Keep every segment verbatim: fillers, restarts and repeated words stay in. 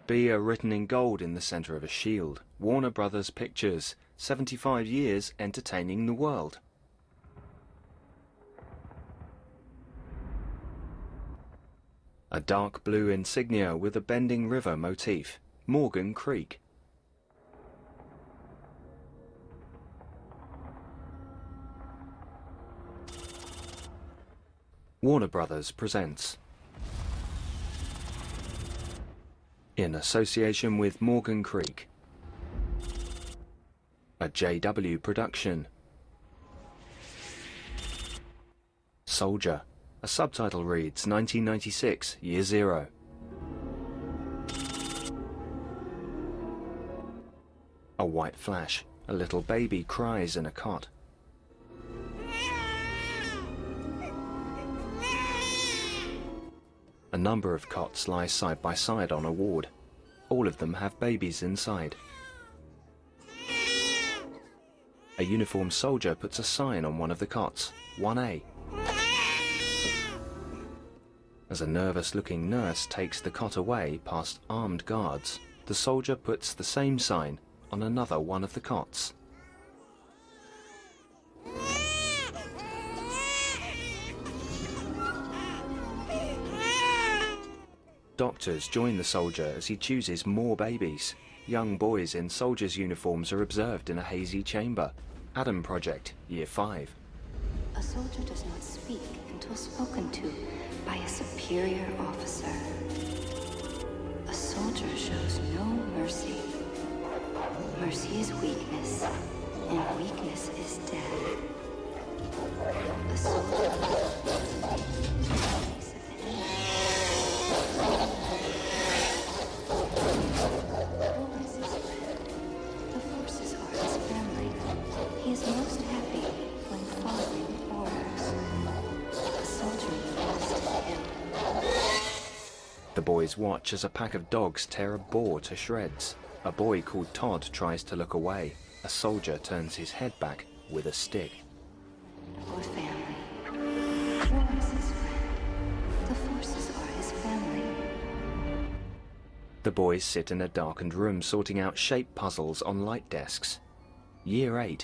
B are written in gold in the center of a shield. Warner Brothers Pictures, seventy-five years entertaining the world. A dark blue insignia with a bending river motif. Morgan Creek. Warner Brothers presents, in association with Morgan Creek, a J W production. Soldier. A subtitle reads nineteen ninety-six, Year Zero. A white flash. A little baby cries in a cot. A number of cots lie side by side on a ward. All of them have babies inside. A uniformed soldier puts a sign on one of the cots, one A. As a nervous-looking nurse takes the cot away past armed guards, the soldier puts the same sign on another one of the cots. Doctors join the soldier as he chooses more babies. Young boys in soldiers' uniforms are observed in a hazy chamber. Adam Project, Year five. A soldier does not speak until spoken to by a superior officer. A soldier shows no mercy. Mercy is weakness, and weakness is death. A soldier the forces are his family. He is most happy when following orders. A soldier belongs to him. The boys watch as a pack of dogs tear a boar to shreds. A boy called Todd tries to look away. A soldier turns his head back with a stick. Or family. War is his friend. The forces are his family. The boys sit in a darkened room sorting out shape puzzles on light desks. Year eight.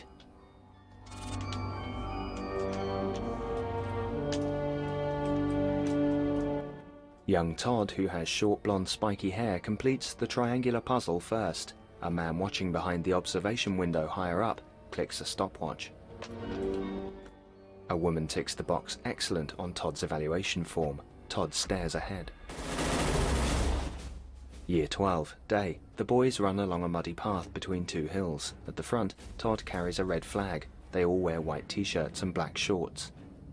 Young Todd, who has short blonde spiky hair, completes the triangular puzzle first. A man watching behind the observation window higher up clicks a stopwatch. A woman ticks the box excellent on Todd's evaluation form. Todd stares ahead. Year twelve, day. The boys run along a muddy path between two hills. At the front, Todd carries a red flag. They all wear white t-shirts and black shorts.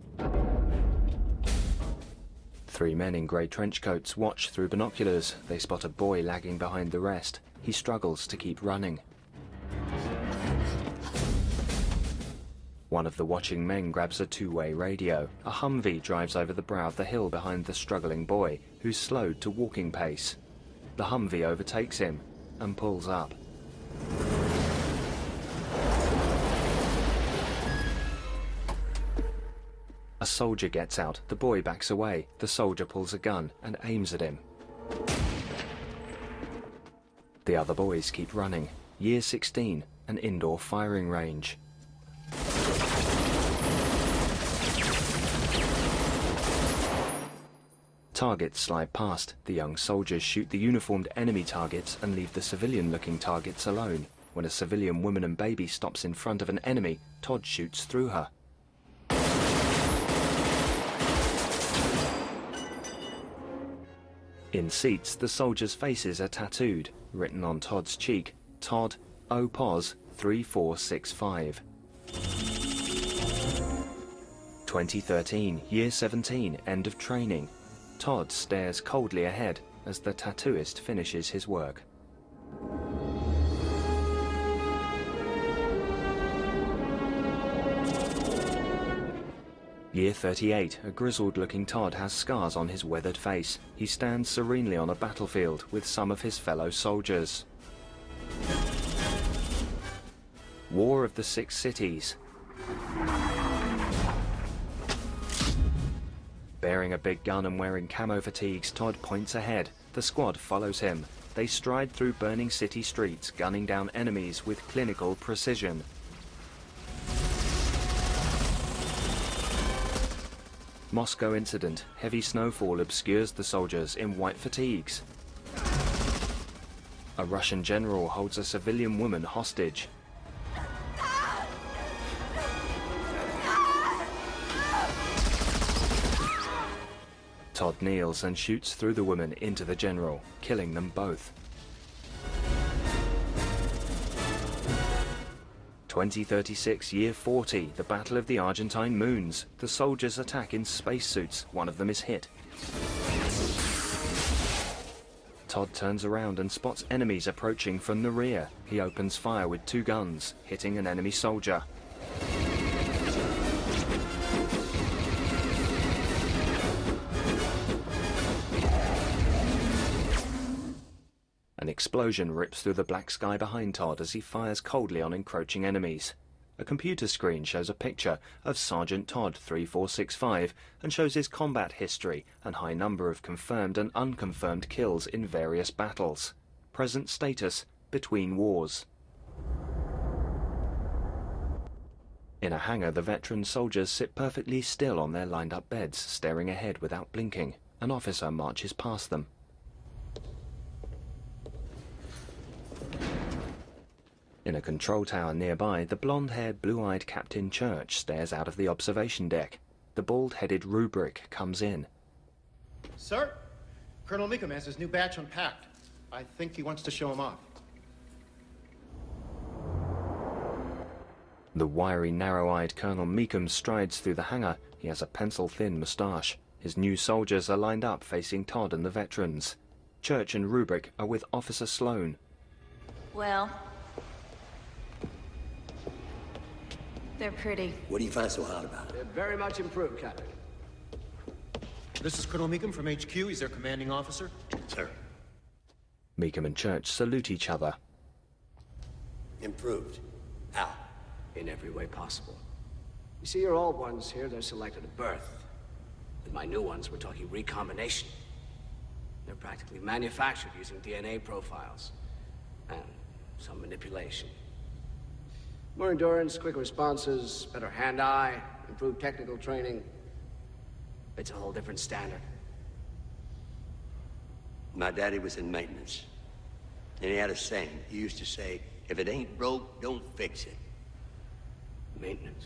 Three men in grey trench coats watch through binoculars. They spot a boy lagging behind the rest. He struggles to keep running. One of the watching men grabs a two-way radio. A Humvee drives over the brow of the hill behind the struggling boy, who's slowed to walking pace. The Humvee overtakes him and pulls up. A soldier gets out. The boy backs away. The soldier pulls a gun and aims at him. The other boys keep running. Year sixteen, an indoor firing range. Targets slide past. The young soldiers shoot the uniformed enemy targets and leave the civilian-looking targets alone. When a civilian woman and baby stops in front of an enemy, Todd shoots through her. In seats, the soldiers' faces are tattooed. Written on Todd's cheek, Todd, O P O S three four six five. twenty thirteen, Year seventeen, end of training. Todd stares coldly ahead as the tattooist finishes his work. Year thirty-eight, a grizzled-looking Todd has scars on his weathered face. He stands serenely on a battlefield with some of his fellow soldiers. War of the Six Cities. Bearing a big gun and wearing camo fatigues, Todd points ahead. The squad follows him. they stride through burning city streets, gunning down enemies with clinical precision. Moscow incident. Heavy snowfall obscures the soldiers in white fatigues. A Russian general holds a civilian woman hostage. Todd kneels and shoots through the woman into the general, killing them both. twenty thirty-six, year forty, the Battle of the Argentine Moons. The soldiers attack in spacesuits. One of them is hit. Todd turns around and spots enemies approaching from the rear. He opens fire with two guns, hitting an enemy soldier. An explosion rips through the black sky behind Todd as he fires coldly on encroaching enemies. A computer screen shows a picture of Sergeant Todd three four six five and shows his combat history and high number of confirmed and unconfirmed kills in various battles. Present status: between wars. In a hangar, the veteran soldiers sit perfectly still on their lined-up beds, staring ahead without blinking. An officer marches past them. In a control tower nearby, the blonde-haired, blue-eyed Captain Church stares out of the observation deck. The bald-headed Rubric comes in. Sir, Colonel Meekum has his new batch unpacked. I think he wants to show him off. The wiry, narrow-eyed Colonel Meekum strides through the hangar. He has a pencil-thin moustache. His new soldiers are lined up facing Todd and the veterans. Church and Rubric are with Officer Sloan. Well... they're pretty. What do you find so hot about it? They're very much improved, Captain. This is Colonel Meekum from H Q. He's their commanding officer. Sir. Meekum and Church salute each other. Improved. How? In every way possible. You see, your old ones here, they're selected at birth. With my new ones, we're talking recombination. They're practically manufactured using D N A profiles. And some manipulation. More endurance, quicker responses, better hand-eye, improved technical training. It's a whole different standard. My daddy was in maintenance. And he had a saying. He used to say, if it ain't broke, don't fix it. Maintenance?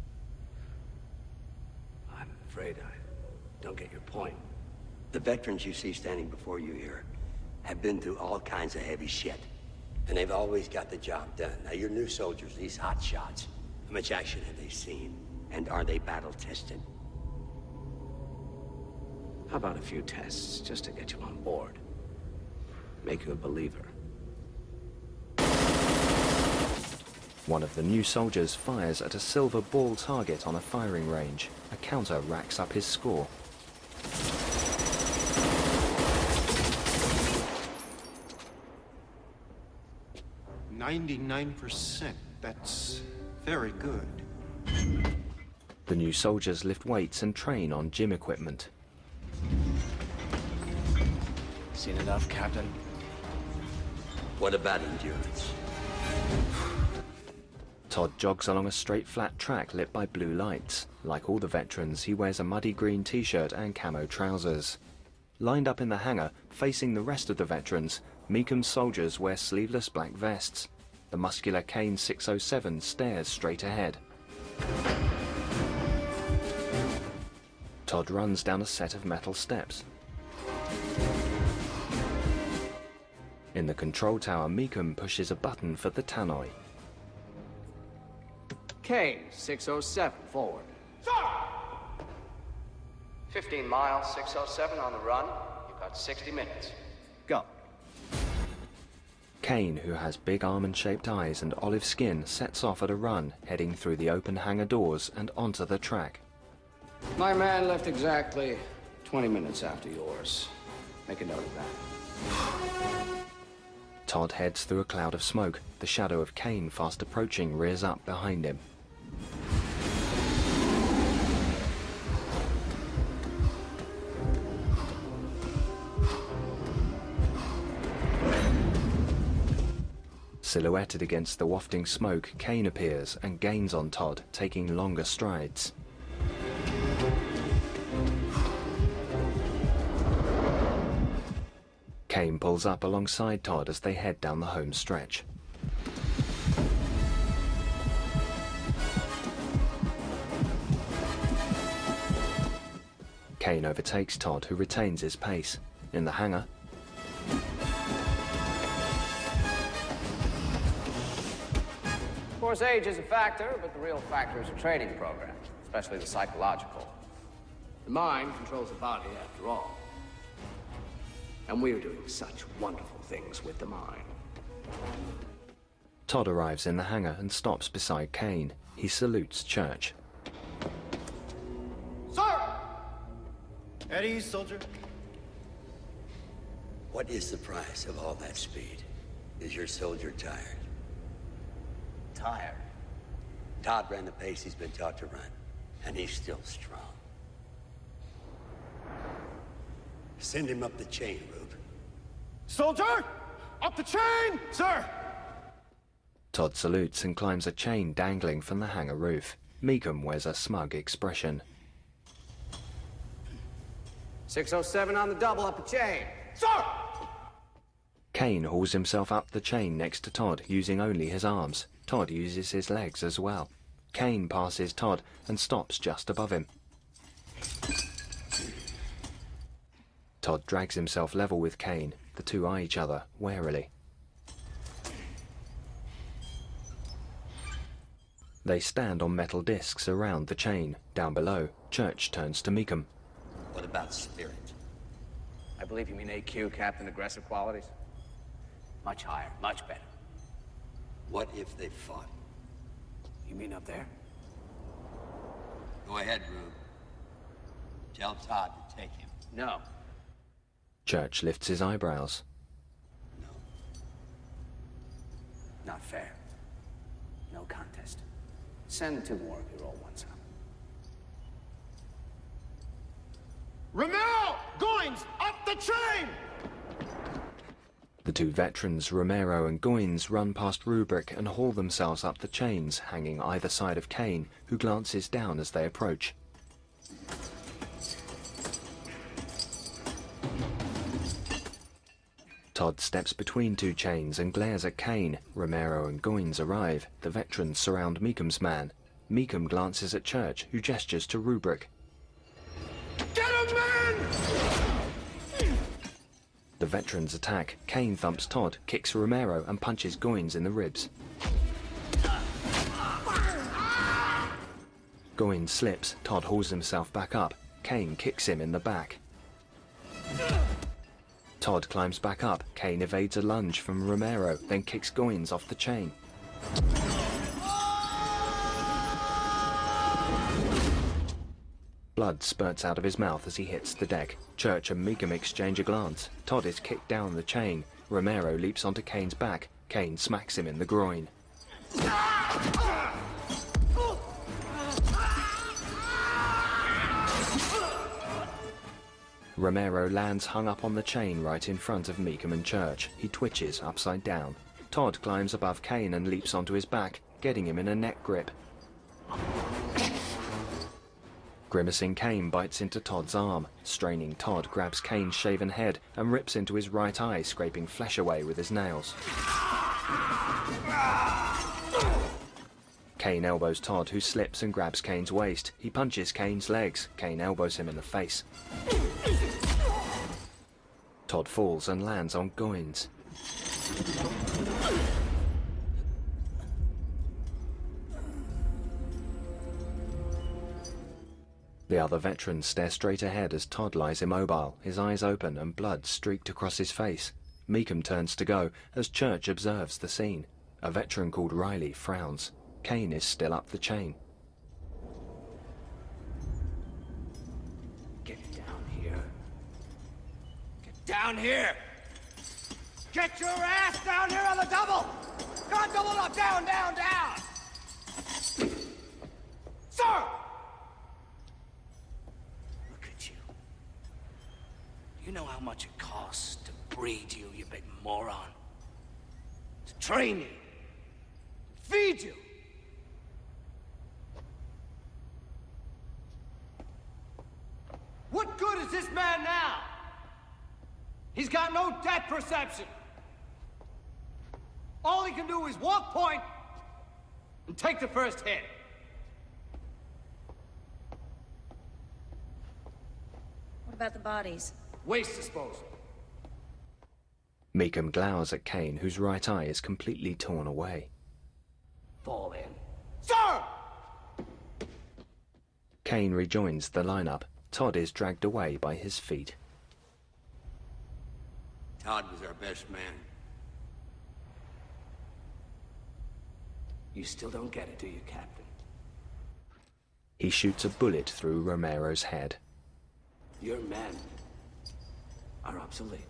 I'm afraid I don't get your point. The veterans you see standing before you here have been through all kinds of heavy shit. And they've always got the job done. Now, your new soldiers, these hot shots, how much action have they seen? And are they battle-tested? How about a few tests, just to get you on board? Make you a believer. One of the new soldiers fires at a silver ball target on a firing range. A counter racks up his score. ninety-nine percent. That's very good. The new soldiers lift weights and train on gym equipment. Seen enough, Captain? What about endurance? Todd jogs along a straight, flat track lit by blue lights. Like all the veterans, he wears a muddy green t-shirt and camo trousers. Lined up in the hangar, facing the rest of the veterans, Meekum's soldiers wear sleeveless black vests. The muscular Kane six oh seven stares straight ahead. Todd runs down a set of metal steps. In the control tower, Meekum pushes a button for the tannoy. Kane, six oh seven, forward. Sir! fifteen miles, six oh seven on the run. You've got sixty minutes. Go. Kane, who has big almond-shaped eyes and olive skin, sets off at a run, heading through the open hangar doors and onto the track. My man left exactly twenty minutes after yours. Make a note of that. Todd heads through a cloud of smoke. The shadow of Kane, fast approaching, rears up behind him. Silhouetted against the wafting smoke, Kane appears and gains on Todd, taking longer strides. Kane pulls up alongside Todd as they head down the home stretch. Kane overtakes Todd, who retains his pace. In the hangar, Of course, age is a factor, but the real factor is a training program, especially the psychological. The mind controls the body, after all. And we're doing such wonderful things with the mind. Todd arrives in the hangar and stops beside Kane. He salutes Church. Sir! At ease, soldier. What is the price of all that speed? Is your soldier tired? Tired. Todd ran the pace he's been taught to run, and he's still strong. Send him up the chain, Rube. Soldier! Up the chain, sir! Todd salutes and climbs a chain dangling from the hangar roof. Meekum wears a smug expression. six oh seven on the double, up the chain. Sir! Kane hauls himself up the chain next to Todd, using only his arms. Todd uses his legs as well. Kane passes Todd and stops just above him. Todd drags himself level with Kane. The two eye each other warily. They stand on metal discs around the chain. Down below, Church turns to Meekum. What about spirit? I believe you mean A Q, Captain. Aggressive qualities? Much higher, much better. What if they fought? You mean up there? Go ahead, Rube. Tell Todd to take him. No. Church lifts his eyebrows. No. Not fair. No contest. Send two more of your old ones up. Romero! Goins! Up the chain! The two veterans, Romero and Goins, run past Rubric and haul themselves up the chains, hanging either side of Kane, who glances down as they approach. Todd steps between two chains and glares at Kane. Romero and Goins arrive. The veterans surround Meekum's man. Meekum glances at Church, who gestures to Rubric. Get him, man! The veterans attack. Kane thumps Todd, kicks Romero and punches Goins in the ribs. Goins slips. Todd hauls himself back up. Kane kicks him in the back. Todd climbs back up. Kane evades a lunge from Romero, then kicks Goins off the chain. Blood spurts out of his mouth as he hits the deck. Church and Meekum exchange a glance. Todd is kicked down the chain. Romero leaps onto Kane's back. Kane smacks him in the groin. Romero lands hung up on the chain right in front of Meekum and Church. He twitches upside down. Todd climbs above Kane and leaps onto his back, getting him in a neck grip. Grimacing Kane bites into Todd's arm. Straining Todd grabs Kane's shaven head and rips into his right eye, scraping flesh away with his nails. Kane elbows Todd, who slips and grabs Kane's waist. He punches Kane's legs. Kane elbows him in the face. Todd falls and lands on Goins. The other veterans stare straight ahead as Todd lies immobile, his eyes open and blood streaked across his face. Meekum turns to go as Church observes the scene. A veteran called Riley frowns. Kane is still up the chain. Get down here. Get down here! Get your ass down here on the double! Come on, double up! Down, down, down! Sir! Look at you. You know how much it costs to breed you, you big moron? to train you, to feed you. What good is this man now? He's got no depth perception. All he can do is walk point and take the first hit. What about the bodies? Waste disposal. Meekum glowers at Kane, whose right eye is completely torn away. Fall in. Sir! Kane rejoins the lineup. Todd is dragged away by his feet. Todd was our best man. You still don't get it, do you, Captain? He shoots a bullet through Romero's head. Your men are obsolete.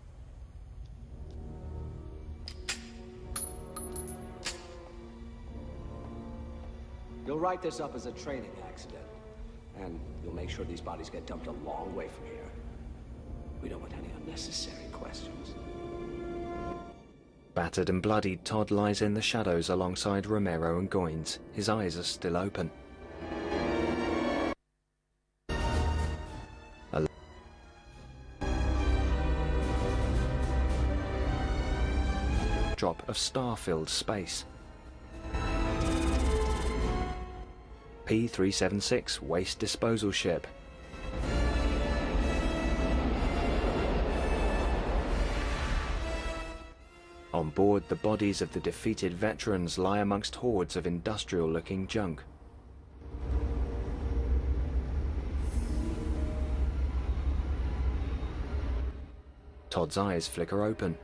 You'll write this up as a training accident, and you'll make sure these bodies get dumped a long way from here. We don't want any unnecessary questions. Battered and bloodied, Todd lies in the shadows alongside Romero and Goines. His eyes are still open. A drop of star-filled space. P three seventy-six waste disposal ship. On board, the bodies of the defeated veterans lie amongst hordes of industrial-looking junk. Todd's eyes flicker open.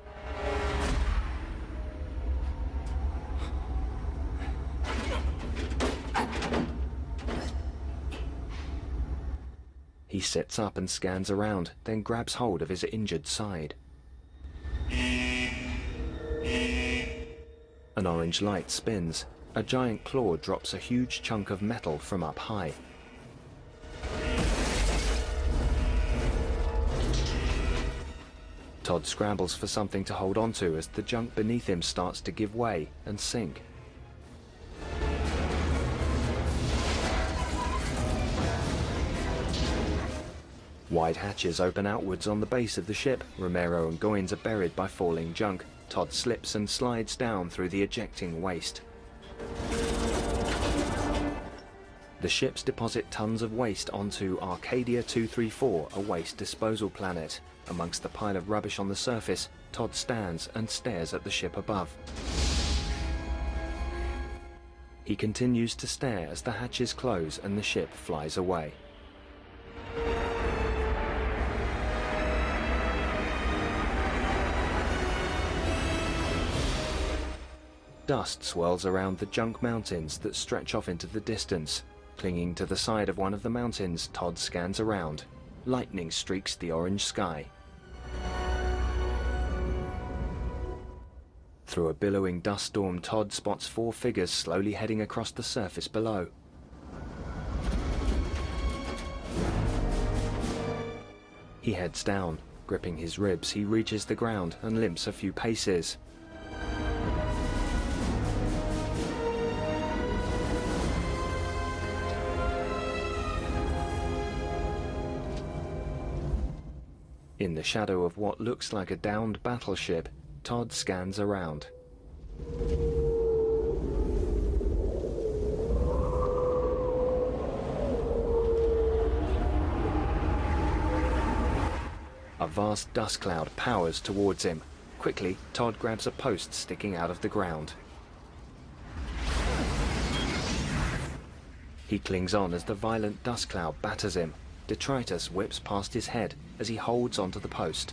He sits up and scans around, then grabs hold of his injured side. An orange light spins. A giant claw drops a huge chunk of metal from up high. Todd scrambles for something to hold onto as the junk beneath him starts to give way and sink. Wide hatches open outwards on the base of the ship. Romero and Goines are buried by falling junk. Todd slips and slides down through the ejecting waste. The ships deposit tons of waste onto Arcadia two thirty-four, a waste disposal planet. Amongst the pile of rubbish on the surface, Todd stands and stares at the ship above. He continues to stare as the hatches close and the ship flies away. Dust swirls around the junk mountains that stretch off into the distance. Clinging to the side of one of the mountains, Todd scans around. Lightning streaks the orange sky. Through a billowing dust storm, Todd spots four figures slowly heading across the surface below. He heads down. Gripping his ribs, he reaches the ground and limps a few paces. In the shadow of what looks like a downed battleship, Todd scans around. A vast dust cloud powers towards him. Quickly, Todd grabs a post sticking out of the ground. He clings on as the violent dust cloud batters him. Detritus whips past his head as he holds onto the post.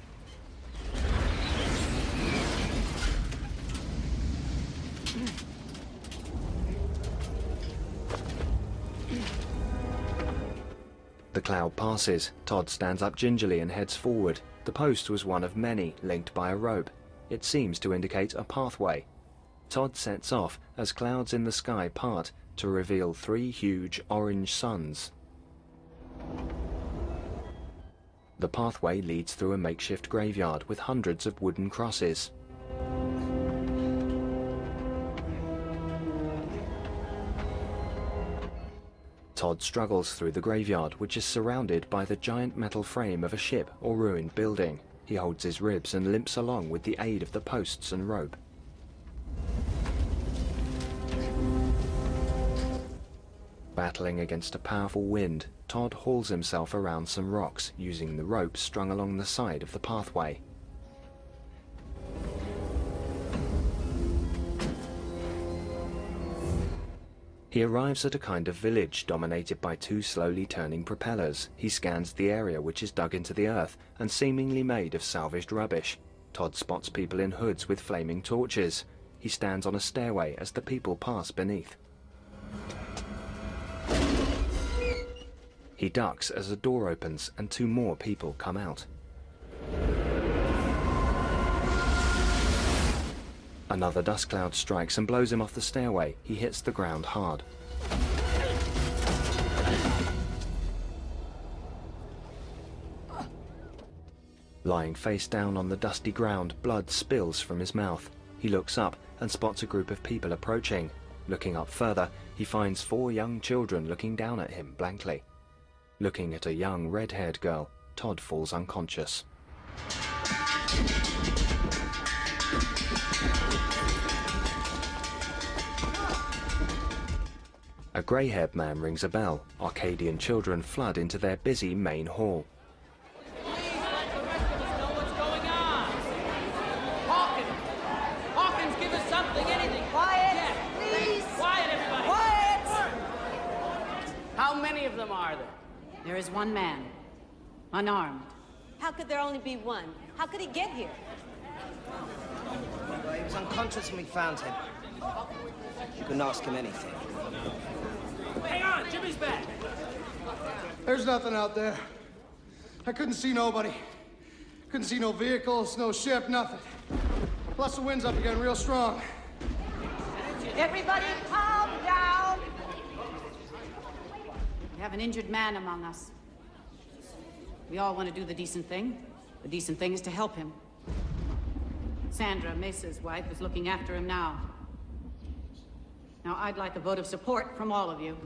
The cloud passes. Todd stands up gingerly and heads forward. The post was one of many, linked by a rope. It seems to indicate a pathway. Todd sets off as clouds in the sky part to reveal three huge orange suns. The pathway leads through a makeshift graveyard with hundreds of wooden crosses. Todd struggles through the graveyard, which is surrounded by the giant metal frame of a ship or ruined building. He holds his ribs and limps along with the aid of the posts and rope. Battling against a powerful wind, Todd hauls himself around some rocks, using the rope strung along the side of the pathway. He arrives at a kind of village dominated by two slowly turning propellers. He scans the area, which is dug into the earth and seemingly made of salvaged rubbish. Todd spots people in hoods with flaming torches. He stands on a stairway as the people pass beneath. He ducks as a door opens and two more people come out. Another dust cloud strikes and blows him off the stairway. He hits the ground hard. Lying face down on the dusty ground, blood spills from his mouth. He looks up and spots a group of people approaching. Looking up further, he finds four young children looking down at him blankly. Looking at a young red-haired girl, Todd falls unconscious. A grey-haired man rings a bell. Arcadian children flood into their busy main hall. There is one man, unarmed. How could there only be one? How could he get here? Well, he was unconscious when we found him. You couldn't ask him anything. Hang on, Jimmy's back. There's nothing out there. I couldn't see nobody. Couldn't see no vehicles, no ship, nothing. Plus the wind's up again real strong. Everybody calm down. We have an injured man among us. We all want to do the decent thing. The decent thing is to help him. Sandra, Mesa's wife, is looking after him now. Now, I'd like a vote of support from all of you.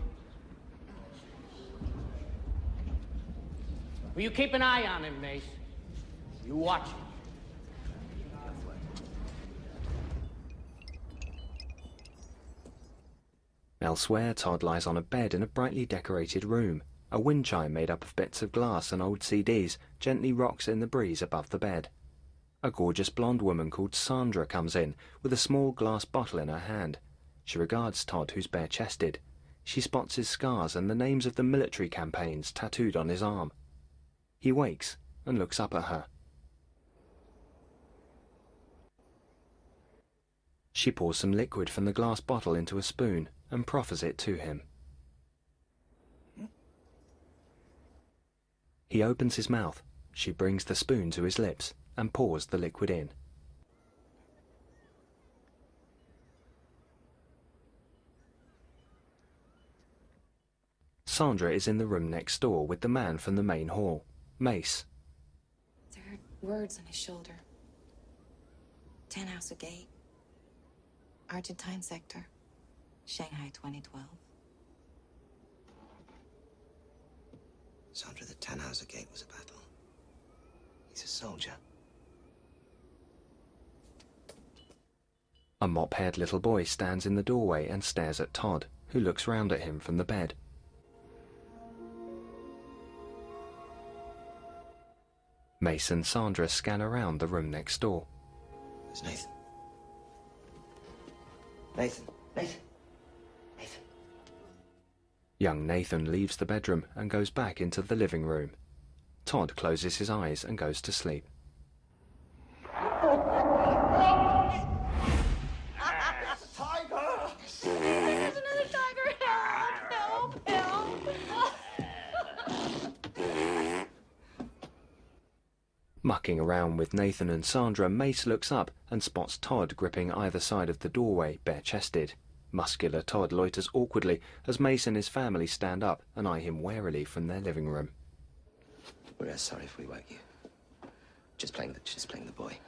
Will you keep an eye on him, Mace? You watch him. Elsewhere, Todd lies on a bed in a brightly decorated room. A wind chime made up of bits of glass and old C Ds gently rocks in the breeze above the bed. A gorgeous blonde woman called Sandra comes in with a small glass bottle in her hand. She regards Todd, who's bare-chested. She spots his scars and the names of the military campaigns tattooed on his arm. He wakes and looks up at her. She pours some liquid from the glass bottle into a spoon and proffers it to him. He opens his mouth. She brings the spoon to his lips and pours the liquid in. Sandra is in the room next door with the man from the main hall, Mace. There are words on his shoulder. Tannhauser Gate. Argentine Sector. Shanghai twenty twelve. Sandra, the Tannhauser Gate was a battle. He's a soldier. A mop-haired little boy stands in the doorway and stares at Todd, who looks round at him from the bed. Mace and Sandra scan around the room next door. There's Nathan. Nathan. Nathan. Nathan. Young Nathan leaves the bedroom and goes back into the living room. Todd closes his eyes and goes to sleep. There's another tiger! Help! Help! Help! Mucking around with Nathan and Sandra, Mace looks up and spots Todd gripping either side of the doorway, bare-chested. Muscular Todd loiters awkwardly as Mace and his family stand up and eye him warily from their living room. We're sorry if we woke you. Just playing the, just playing the boy.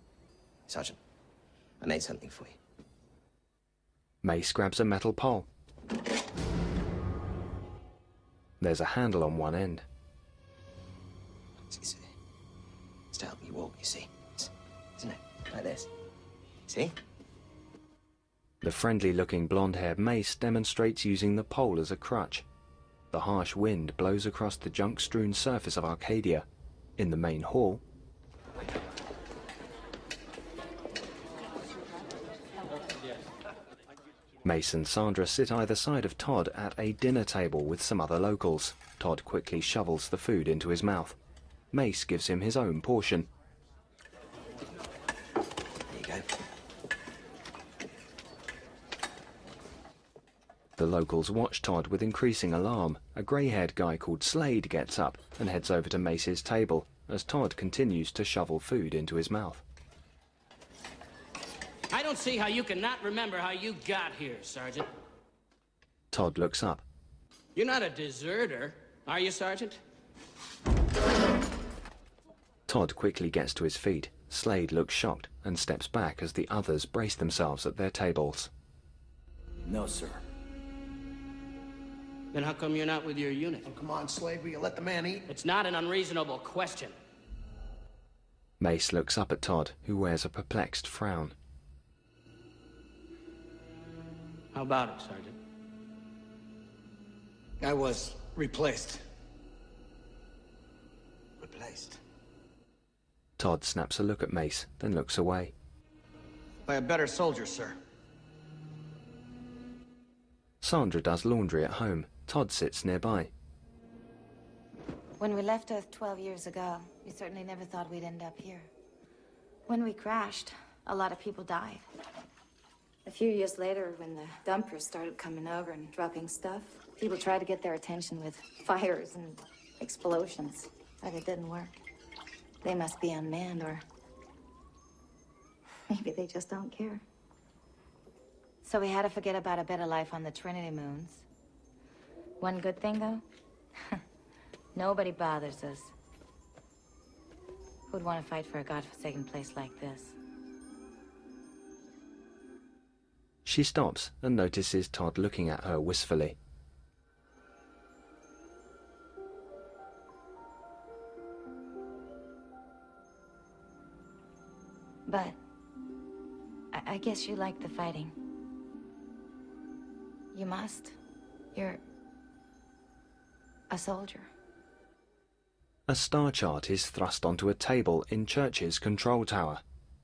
Sergeant, I made something for you. Mace grabs a metal pole. There's a handle on one end. It's, it's, it's to help you walk, you see. It's, isn't it? Like this. See? The friendly-looking blonde-haired Mace demonstrates using the pole as a crutch. The harsh wind blows across the junk-strewn surface of Arcadia. In the main hall, Mace and Sandra sit either side of Todd at a dinner table with some other locals. Todd quickly shovels the food into his mouth. Mace gives him his own portion. There you go. The locals watch Todd with increasing alarm. A grey-haired guy called Slade gets up and heads over to Mace's table as Todd continues to shovel food into his mouth. I don't see how you cannot remember how you got here, Sergeant. Todd looks up. You're not a deserter, are you, Sergeant? Todd quickly gets to his feet. Slade looks shocked and steps back as the others brace themselves at their tables. No, sir. Then how come you're not with your unit? Oh, come on, Slade, will you let the man eat? It's not an unreasonable question. Mace looks up at Todd, who wears a perplexed frown. How about it, Sergeant? I was replaced. Replaced. Todd snaps a look at Mace, then looks away. By a better soldier, sir. Sandra does laundry at home. Todd sits nearby. When we left Earth twelve years ago, we certainly never thought we'd end up here. When we crashed, a lot of people died. A few years later, when the dumpers started coming over and dropping stuff, people tried to get their attention with fires and explosions, but it didn't work. They must be unmanned, or maybe they just don't care. So we had to forget about a better life on the Trinity moons. One good thing, though? Nobody bothers us. Who'd want to fight for a godforsaken place like this? She stops and notices Todd looking at her wistfully. But I, I guess you like the fighting. You must. You're a soldier. A star chart is thrust onto a table in Church's control tower.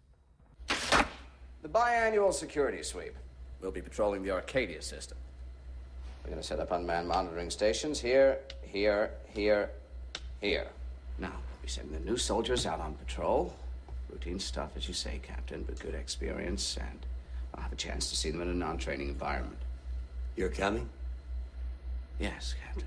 The biannual security sweep. We'll be patrolling the Arcadia system. We're going to set up unmanned monitoring stations here, here, here, here. Now, we'll be sending the new soldiers out on patrol. Routine stuff, as you say, Captain, but good experience, and I'll have a chance to see them in a non-training environment. You're coming? Yes, Captain.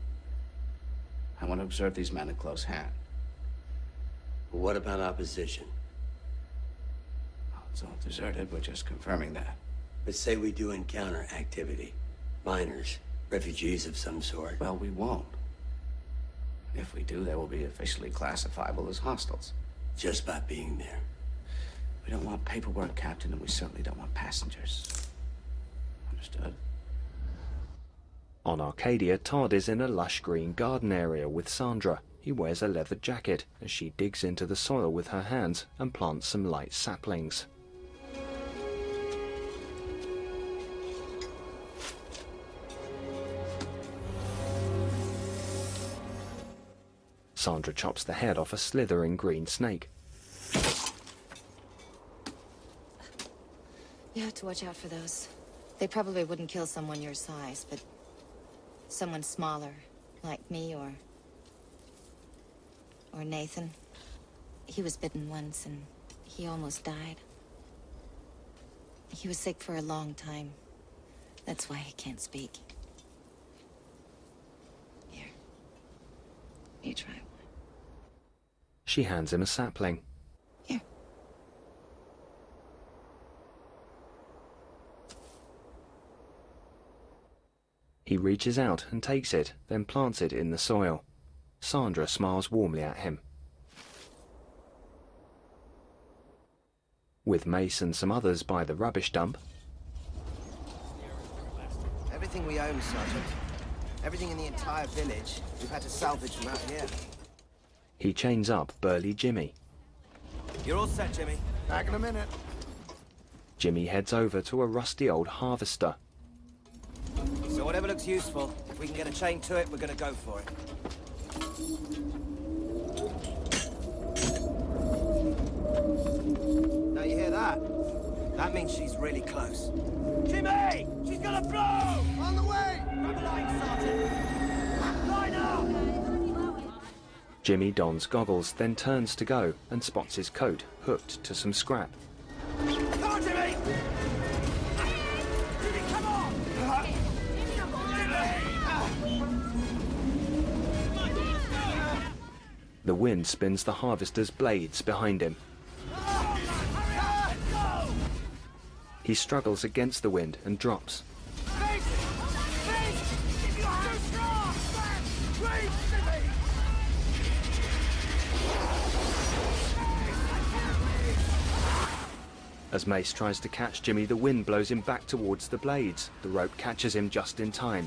I want to observe these men at close hand. Well, what about opposition? Well, it's all deserted. We're just confirming that. But say we do encounter activity. Miners, refugees of some sort. Well, we won't. If we do, they will be officially classifiable as hostiles. Just by being there. We don't want paperwork, Captain, and we certainly don't want passengers. Understood? On Arcadia, Todd is in a lush green garden area with Sandra. He wears a leather jacket as she digs into the soil with her hands and plants some light saplings. Sandra chops the head off a slithering green snake. You have to watch out for those. They probably wouldn't kill someone your size, but someone smaller, like me or... or Nathan. He was bitten once and he almost died. He was sick for a long time. That's why he can't speak. Here. You try one. She hands him a sapling. Here. He reaches out and takes it, then plants it in the soil. Sandra smiles warmly at him. With Mace and some others by the rubbish dump, everything we own, Sergeant. Everything in the entire village, we've had to salvage from out here. He chains up burly Jimmy. You're all set, Jimmy. Back in a minute. Jimmy heads over to a rusty old harvester. So whatever looks useful, if we can get a chain to it, we're gonna go for it. Now you hear that? That means she's really close. Jimmy! She's gonna blow! On the way! Grab a line, Sergeant! Line up! Jimmy dons goggles, then turns to go and spots his coat hooked to some scrap. Come on, Jimmy! Jimmy, come on! The wind spins the harvester's blades behind him. He struggles against the wind and drops. As Mace tries to catch Jimmy, the wind blows him back towards the blades. The rope catches him just in time.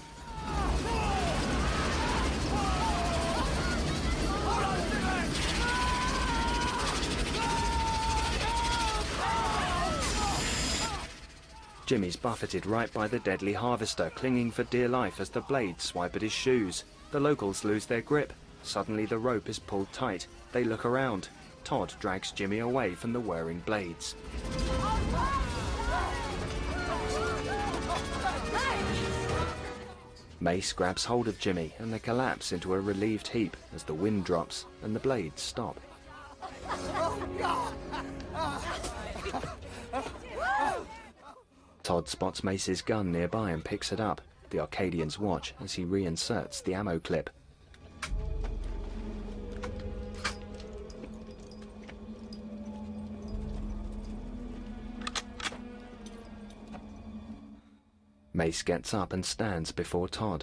Jimmy's buffeted right by the deadly harvester, clinging for dear life as the blades swipe at his shoes. The locals lose their grip. Suddenly the rope is pulled tight. They look around. Todd drags Jimmy away from the whirring blades. Mace grabs hold of Jimmy and they collapse into a relieved heap as the wind drops and the blades stop. Todd spots Mace's gun nearby and picks it up. The Arcadians watch as he reinserts the ammo clip. Mace gets up and stands before Todd.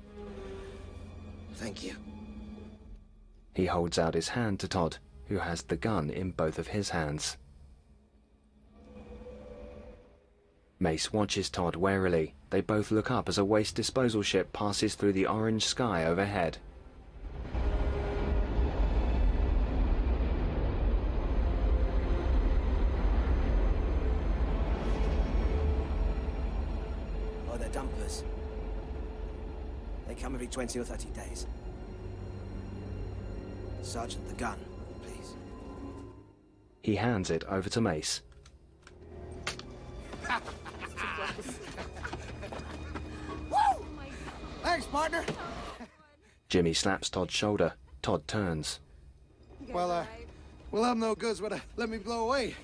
Thank you. He holds out his hand to Todd, who has the gun in both of his hands. Mace watches Todd warily. They both look up as a waste disposal ship passes through the orange sky overhead. Oh, they're dumpers. They come every twenty or thirty days. Sergeant, the gun, please. He hands it over to Mace. Thanks, partner. Jimmy slaps Todd's shoulder. Todd turns. Well, uh, we'll have no goods, but uh, let me blow away.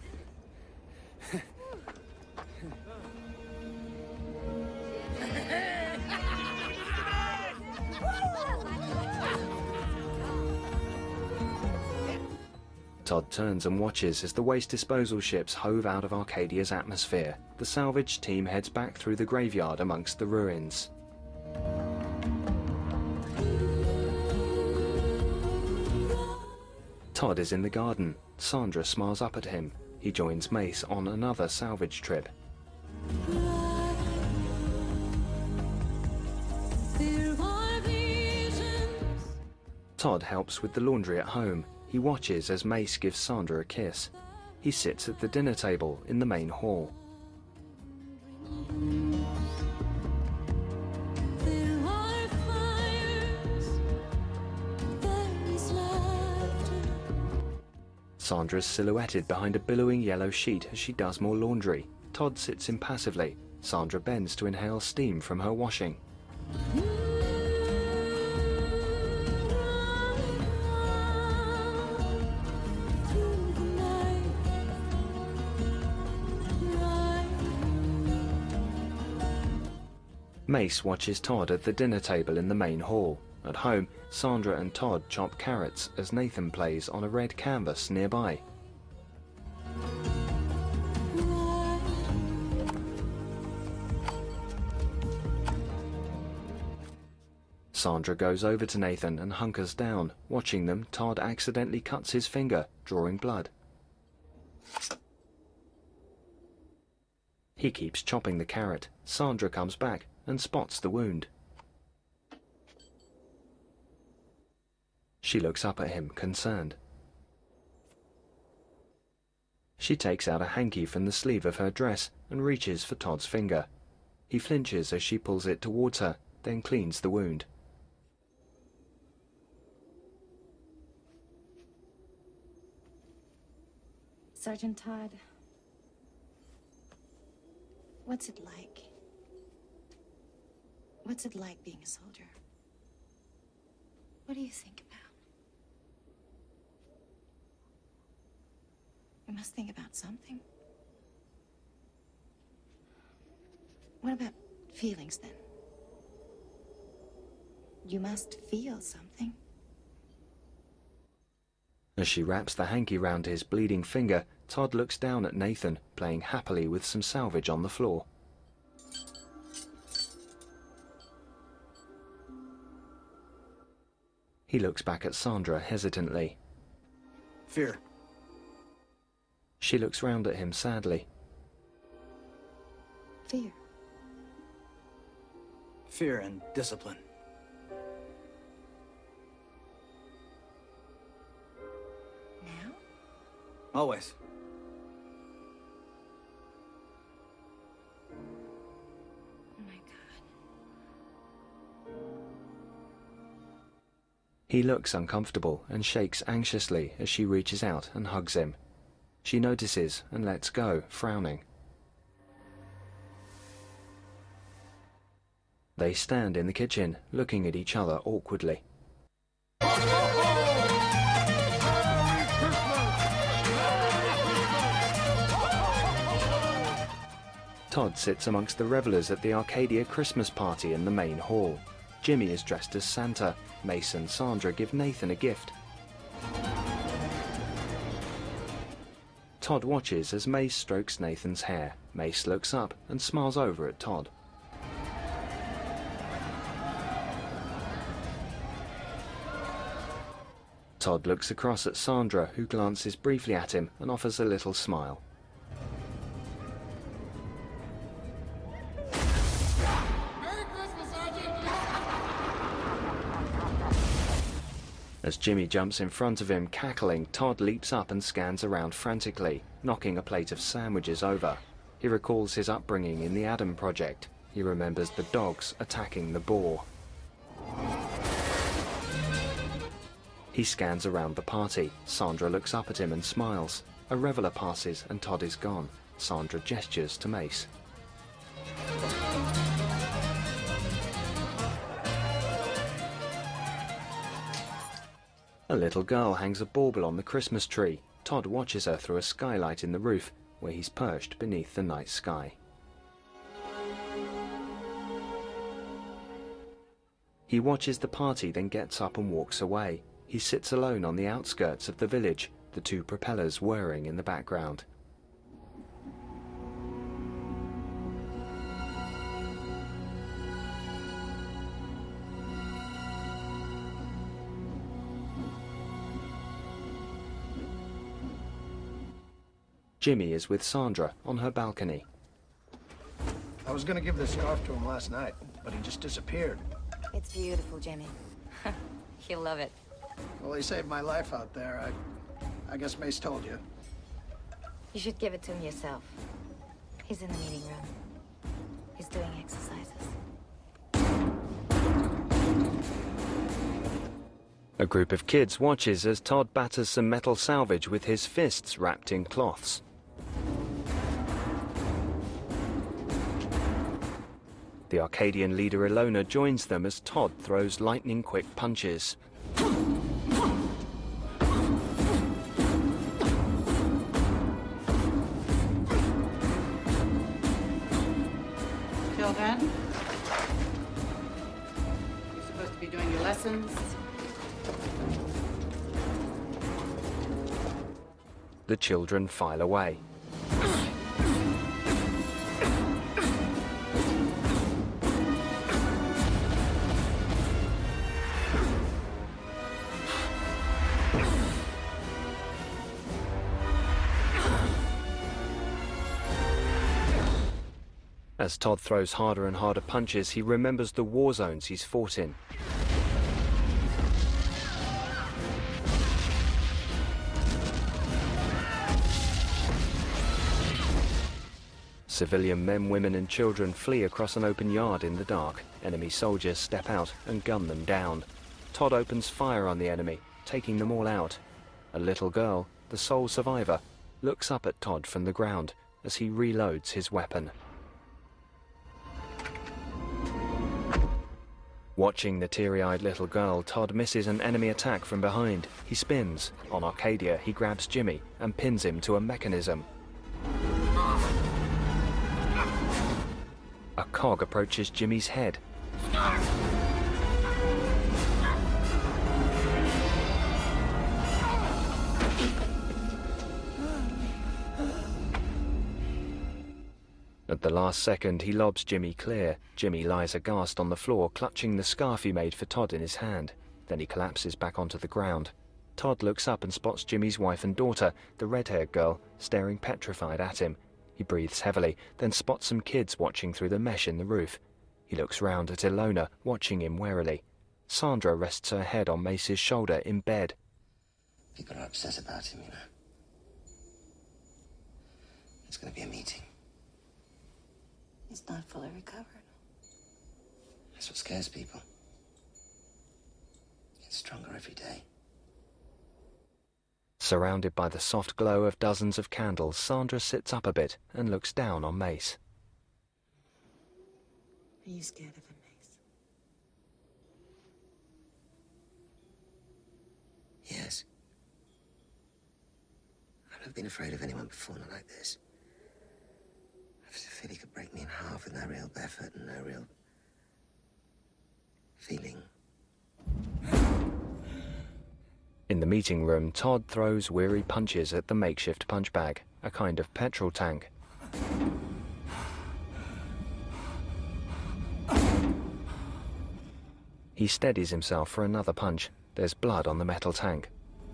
Todd turns and watches as the waste disposal ships hove out of Arcadia's atmosphere. The salvage team heads back through the graveyard amongst the ruins. Todd is in the garden. Sandra smiles up at him. He joins Mace on another salvage trip. Todd helps with the laundry at home. He watches as Mace gives Sandra a kiss. He sits at the dinner table in the main hall. Sandra's silhouetted behind a billowing yellow sheet as she does more laundry. Todd sits impassively. Sandra bends to inhale steam from her washing. Mace watches Todd at the dinner table in the main hall. At home, Sandra and Todd chop carrots as Nathan plays on a red canvas nearby. Sandra goes over to Nathan and hunkers down. Watching them, Todd accidentally cuts his finger, drawing blood. He keeps chopping the carrot. Sandra comes back. and spots the wound. She looks up at him, concerned. She takes out a hanky from the sleeve of her dress and reaches for Todd's finger. He flinches as she pulls it towards her, then cleans the wound. Sergeant Todd, what's it like? What's it like being a soldier? What do you think about? You must think about something. What about feelings, then? You must feel something. As she wraps the hanky round his bleeding finger, Todd looks down at Nathan, playing happily with some salvage on the floor. He looks back at Sandra hesitantly. Fear. She looks round at him sadly. Fear. Fear and discipline. Now? Always. Oh my God. He looks uncomfortable and shakes anxiously as she reaches out and hugs him. She notices and lets go, frowning. They stand in the kitchen, looking at each other awkwardly. Todd sits amongst the revelers at the Arcadia Christmas party in the main hall. Jimmy is dressed as Santa. Mace and Sandra give Nathan a gift. Todd watches as Mace strokes Nathan's hair. Mace looks up and smiles over at Todd. Todd looks across at Sandra, who glances briefly at him and offers a little smile. As Jimmy jumps in front of him, cackling, Todd leaps up and scans around frantically, knocking a plate of sandwiches over. He recalls his upbringing in the Adam Project. He remembers the dogs attacking the boar. He scans around the party. Sandra looks up at him and smiles. A reveler passes and Todd is gone. Sandra gestures to Mace. A little girl hangs a bauble on the Christmas tree. Todd watches her through a skylight in the roof, where he's perched beneath the night sky. He watches the party, then gets up and walks away. He sits alone on the outskirts of the village, the two propellers whirring in the background. Jimmy is with Sandra on her balcony. I was gonna give this scarf to him last night, but he just disappeared. It's beautiful, Jimmy. He'll love it. Well, he saved my life out there. I, I guess Mace told you. You should give it to him yourself. He's in the meeting room. He's doing exercises. A group of kids watches as Todd batters some metal salvage with his fists wrapped in cloths. The Arcadian leader Ilona joins them as Todd throws lightning-quick punches. Till then, you're supposed to be doing your lessons. The children file away. As Todd throws harder and harder punches, he remembers the war zones he's fought in. Civilian men, women and children flee across an open yard in the dark. Enemy soldiers step out and gun them down. Todd opens fire on the enemy, taking them all out. A little girl, the sole survivor, looks up at Todd from the ground as he reloads his weapon. Watching the teary-eyed little girl, Todd misses an enemy attack from behind. He spins. On Arcadia, he grabs Jimmy and pins him to a mechanism. A cog approaches Jimmy's head. At the last second, he lobs Jimmy clear. Jimmy lies aghast on the floor, clutching the scarf he made for Todd in his hand. Then he collapses back onto the ground. Todd looks up and spots Jimmy's wife and daughter, the red-haired girl, staring petrified at him. He breathes heavily, then spots some kids watching through the mesh in the roof. He looks round at Ilona, watching him warily. Sandra rests her head on Mace's shoulder in bed. People are upset about him, you know. There's going to be a meeting. He's not fully recovered. That's what scares people. He gets stronger every day. Surrounded by the soft glow of dozens of candles, Sandra sits up a bit and looks down on Mace. Are you scared of him, Mace? Yes. I've never been afraid of anyone before, not like this. I feel he could break me in half with no real effort and no real feeling. In the meeting room, Todd throws weary punches at the makeshift punch bag, a kind of petrol tank. He steadies himself for another punch. There's blood on the metal tank.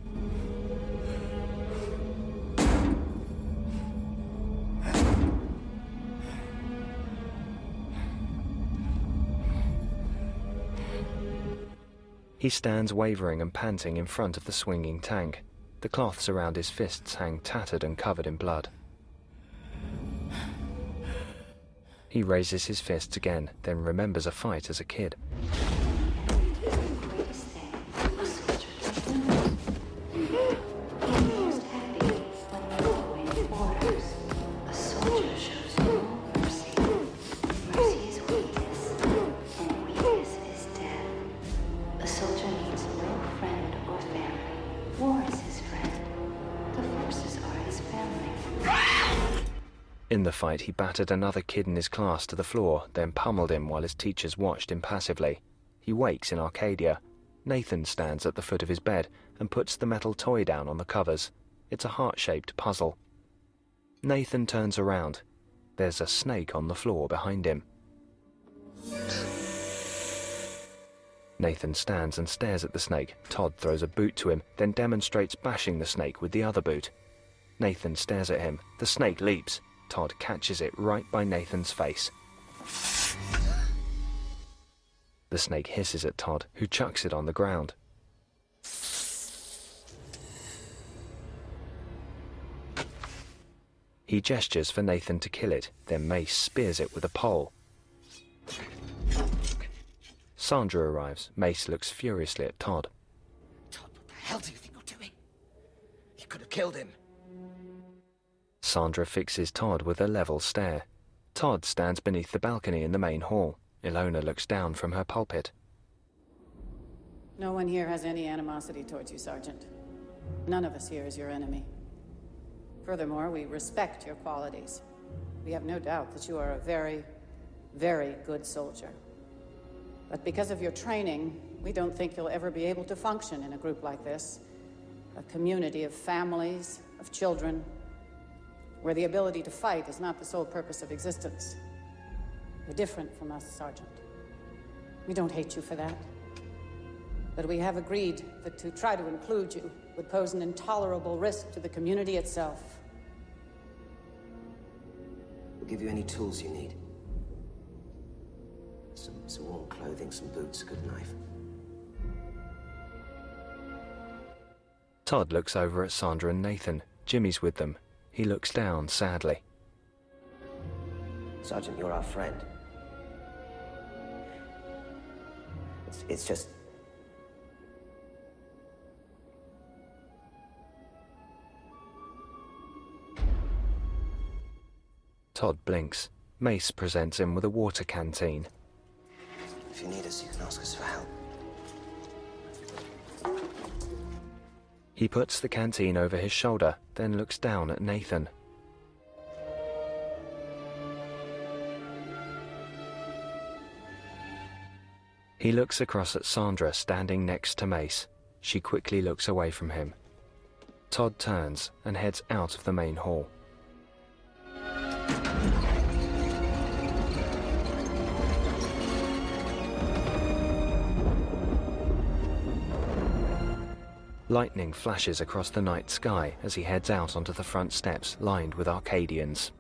He stands wavering and panting in front of the swinging tank. The cloths around his fists hang tattered and covered in blood. He raises his fists again, then remembers a fight as a kid. In the fight, he battered another kid in his class to the floor, then pummeled him while his teachers watched impassively. He wakes in Arcadia. Nathan stands at the foot of his bed and puts the metal toy down on the covers. It's a heart-shaped puzzle. Nathan turns around. There's a snake on the floor behind him. Nathan stands and stares at the snake. Todd throws a boot to him, then demonstrates bashing the snake with the other boot. Nathan stares at him. The snake leaps. Todd catches it right by Nathan's face. The snake hisses at Todd, who chucks it on the ground. He gestures for Nathan to kill it, then Mace spears it with a pole. Sandra arrives. Mace looks furiously at Todd. Todd, what the hell do you think you're doing? You could have killed him. Sandra fixes Todd with a level stare. Todd stands beneath the balcony in the main hall. Ilona looks down from her pulpit. No one here has any animosity towards you, Sergeant. None of us here is your enemy. Furthermore, we respect your qualities. We have no doubt that you are a very, very good soldier. But because of your training, we don't think you'll ever be able to function in a group like this. A community of families, of children, where the ability to fight is not the sole purpose of existence. You're different from us, Sergeant. We don't hate you for that. But we have agreed that to try to include you would pose an intolerable risk to the community itself. We'll give you any tools you need. Some, some warm clothing, some boots, a good knife. Todd looks over at Sandra and Nathan. Jimmy's with them. He looks down sadly. Sergeant, you're our friend. It's, it's just... Todd blinks. Mace presents him with a water canteen. If you need us, you can ask us for help. He puts the canteen over his shoulder, then looks down at Nathan. He looks across at Sandra standing next to Mace. She quickly looks away from him. Todd turns and heads out of the main hall. Lightning flashes across the night sky as he heads out onto the front steps lined with Arcadians.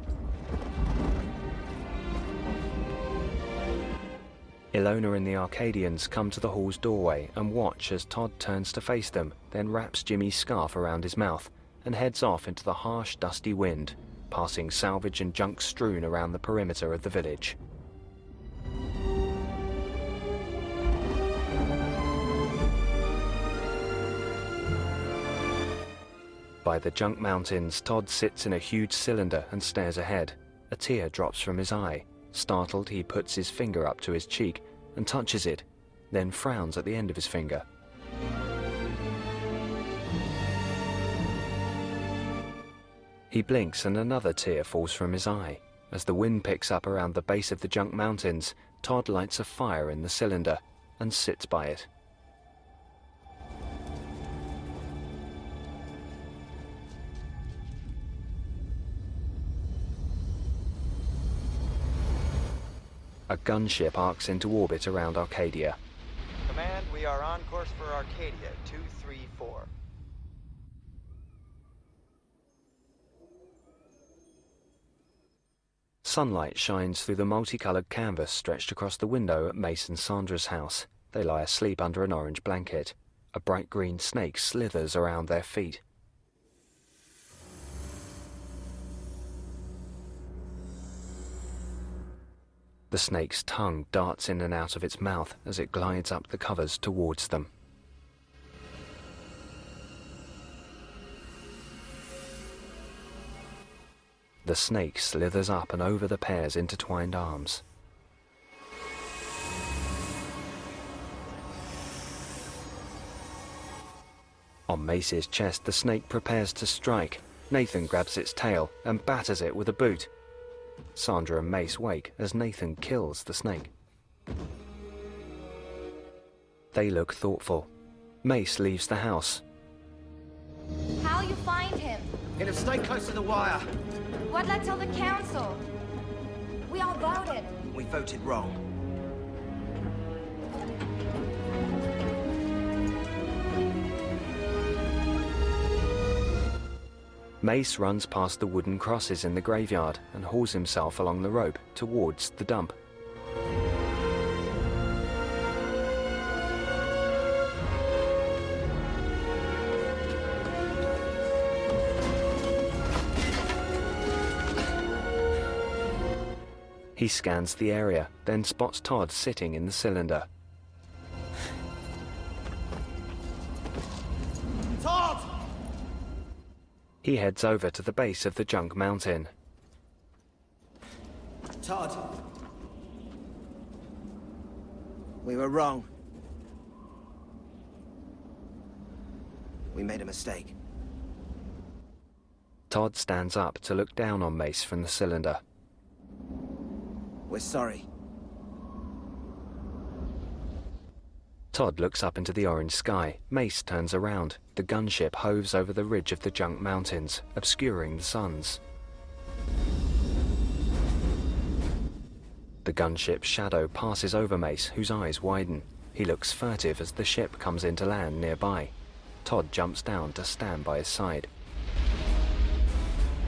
Ilona and the Arcadians come to the hall's doorway and watch as Todd turns to face them, then wraps Jimmy's scarf around his mouth and heads off into the harsh, dusty wind, passing salvage and junk strewn around the perimeter of the village. By the junk mountains, Todd sits in a huge cylinder and stares ahead. A tear drops from his eye. Startled, he puts his finger up to his cheek and touches it, then frowns at the end of his finger. He blinks and another tear falls from his eye. As the wind picks up around the base of the junk mountains, Todd lights a fire in the cylinder and sits by it. A gunship arcs into orbit around Arcadia. Command, we are on course for Arcadia, two three four. Sunlight shines through the multicolored canvas stretched across the window at Mace and Sandra's house. They lie asleep under an orange blanket. A bright green snake slithers around their feet. The snake's tongue darts in and out of its mouth as it glides up the covers towards them. The snake slithers up and over the pair's intertwined arms. On Mace's chest, the snake prepares to strike. Nathan grabs its tail and batters it with a boot. Sandra and Mace wake as Nathan kills the snake. They look thoughtful. Mace leaves the house. How'll you find him? Get him stay close to the wire. What'd I tell the council? We all voted. We voted wrong. Mace runs past the wooden crosses in the graveyard and hauls himself along the rope towards the dump. He scans the area, then spots Todd sitting in the cylinder. Todd! He heads over to the base of the junk mountain. Todd. We were wrong. We made a mistake. Todd stands up to look down on Mace from the cylinder. We're sorry. Todd looks up into the orange sky. Mace turns around. The gunship hoves over the ridge of the junk mountains, obscuring the suns. The gunship's shadow passes over Mace, whose eyes widen. He looks furtive as the ship comes into land nearby. Todd jumps down to stand by his side.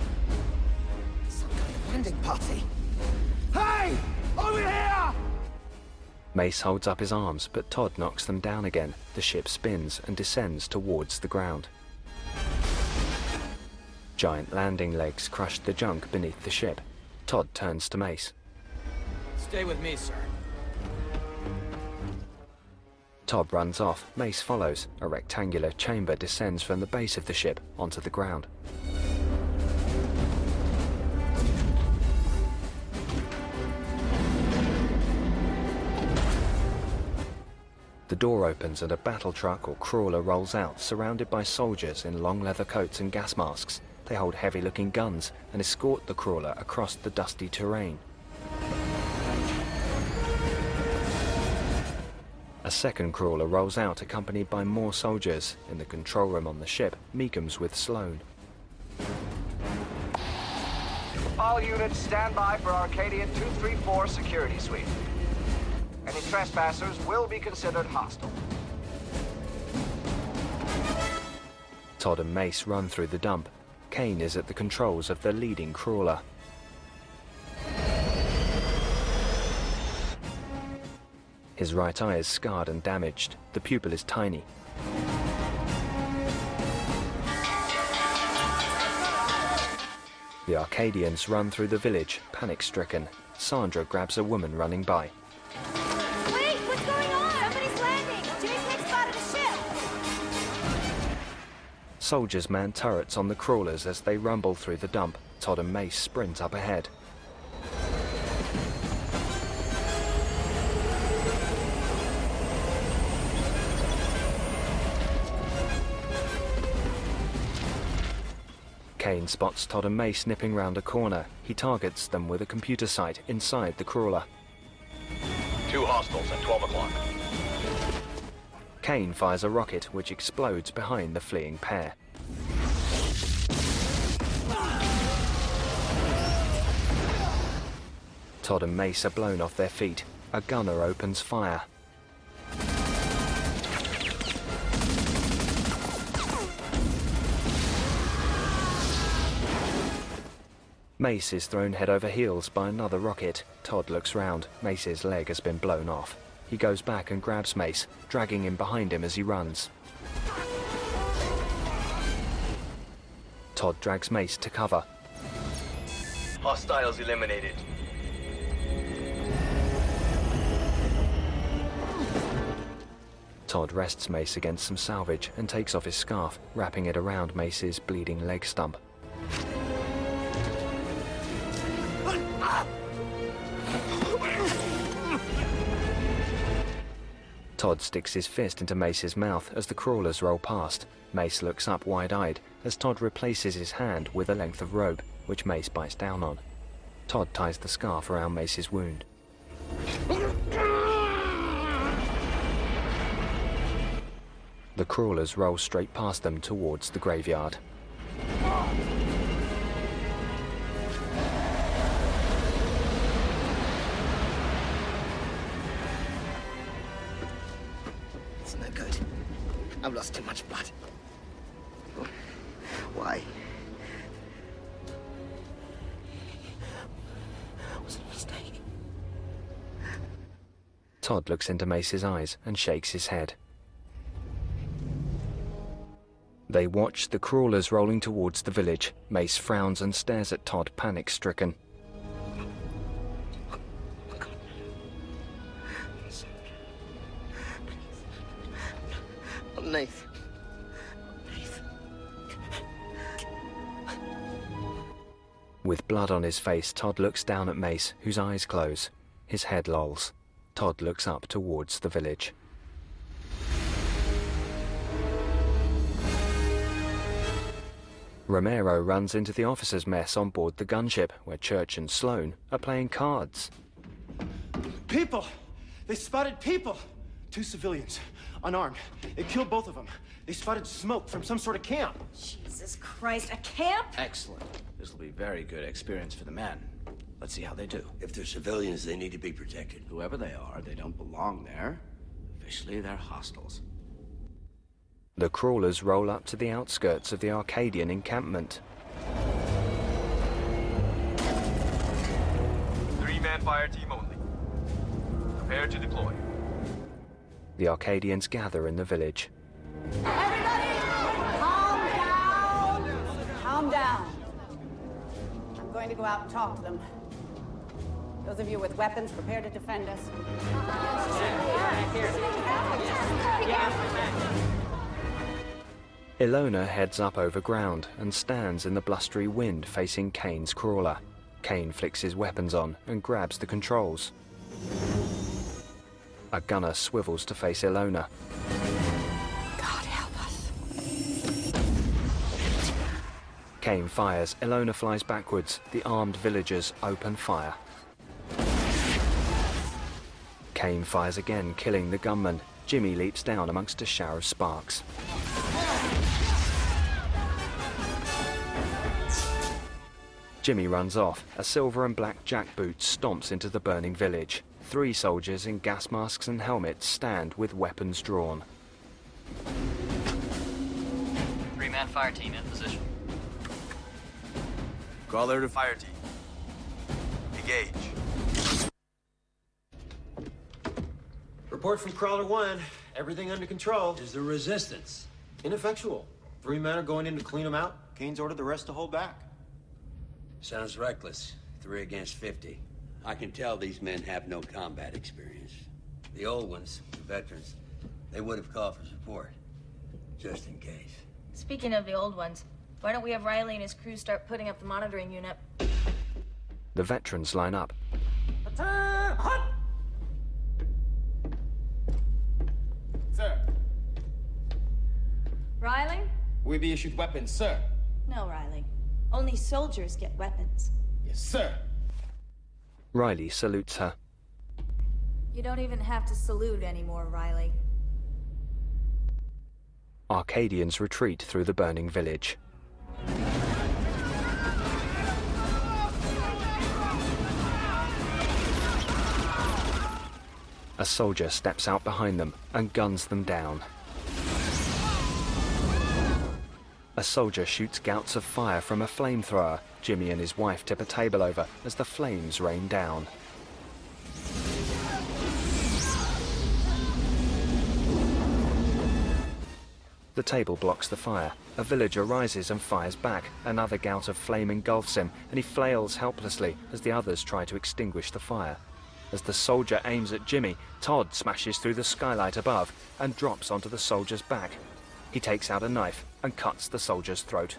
Some kind of landing party. Hey! Over here! Mace holds up his arms, but Todd knocks them down again. The ship spins and descends towards the ground. Giant landing legs crush the junk beneath the ship. Todd turns to Mace. Stay with me, sir. Todd runs off. Mace follows. A rectangular chamber descends from the base of the ship onto the ground. The door opens and a battle truck or crawler rolls out, surrounded by soldiers in long leather coats and gas masks. They hold heavy-looking guns and escort the crawler across the dusty terrain. A second crawler rolls out, accompanied by more soldiers. In the control room on the ship, Meekham's with Sloan. All units stand by for Arcadian two three four security sweep. Any trespassers will be considered hostile. Todd and Mace run through the dump. Kane is at the controls of the leading crawler. His right eye is scarred and damaged. The pupil is tiny. The Arcadians run through the village, panic-stricken. Sandra grabs a woman running by. Wait, what's going on? Somebody's landing. Jimmy Pig spotted a ship. Soldiers man turrets on the crawlers as they rumble through the dump. Todd and Mace sprint up ahead. Kane spots Todd and Mace nipping round a corner. He targets them with a computer sight inside the crawler. Two hostiles at twelve o'clock. Kane fires a rocket which explodes behind the fleeing pair. Todd and Mace are blown off their feet. A gunner opens fire. Mace is thrown head over heels by another rocket. Todd looks round. Mace's leg has been blown off. He goes back and grabs Mace, dragging him behind him as he runs. Todd drags Mace to cover. Hostiles eliminated. Todd rests Mace against some salvage and takes off his scarf, wrapping it around Mace's bleeding leg stump. Todd sticks his fist into Mace's mouth as the crawlers roll past. Mace looks up wide-eyed as Todd replaces his hand with a length of rope, which Mace bites down on. Todd ties the scarf around Mace's wound. The crawlers roll straight past them towards the graveyard. I've lost too much blood. Why? It was a mistake. Todd looks into Mace's eyes and shakes his head. They watch the crawlers rolling towards the village. Mace frowns and stares at Todd, panic-stricken. Nathan. With blood on his face, Todd looks down at Mace, whose eyes close. His head lolls. Todd looks up towards the village. Romero runs into the officers' mess on board the gunship, where Church and Sloan are playing cards. People! They spotted people! Two civilians, unarmed. They killed both of them. They spotted smoke from some sort of camp. Jesus Christ, a camp? Excellent. This will be very good experience for the men. Let's see how they do. If they're civilians, they need to be protected. Whoever they are, they don't belong there. Officially, they're hostiles. The crawlers roll up to the outskirts of the Arcadian encampment. Three-man fire team only. Prepare to deploy. The Arcadians gather in the village. Everybody, calm down. Calm down. I'm going to go out and talk to them. Those of you with weapons, prepare to defend us. Ilona heads up over ground and stands in the blustery wind facing Kane's crawler. Kane flicks his weapons on and grabs the controls. A gunner swivels to face Ilona. God help us. Kane fires. Ilona flies backwards. The armed villagers open fire. Kane fires again, killing the gunman. Jimmy leaps down amongst a shower of sparks. Jimmy runs off. A silver and black jackboot stomps into the burning village. Three soldiers in gas masks and helmets stand with weapons drawn. Three-man fire team in position. Crawler to fire team. Engage. Report from Crawler One. Everything under control. Is the resistance? Ineffectual. Three men are going in to clean them out. Kane's ordered the rest to hold back. Sounds reckless. Three against fifty. I can tell these men have no combat experience. The old ones, the veterans, they would have called for support, just in case. Speaking of the old ones, why don't we have Riley and his crew start putting up the monitoring unit? The veterans line up. Attack! Hut! Sir. Riley? We be issued weapons, sir. No, Riley. Only soldiers get weapons. Yes, sir. Riley salutes her. You don't even have to salute anymore, Riley. Arcadians retreat through the burning village. A soldier steps out behind them and guns them down. A soldier shoots gouts of fire from a flamethrower. Jimmy and his wife tip a table over as the flames rain down. The table blocks the fire. A villager rises and fires back. Another gout of flame engulfs him, and he flails helplessly as the others try to extinguish the fire. As the soldier aims at Jimmy, Todd smashes through the skylight above and drops onto the soldier's back. He takes out a knife and cuts the soldier's throat.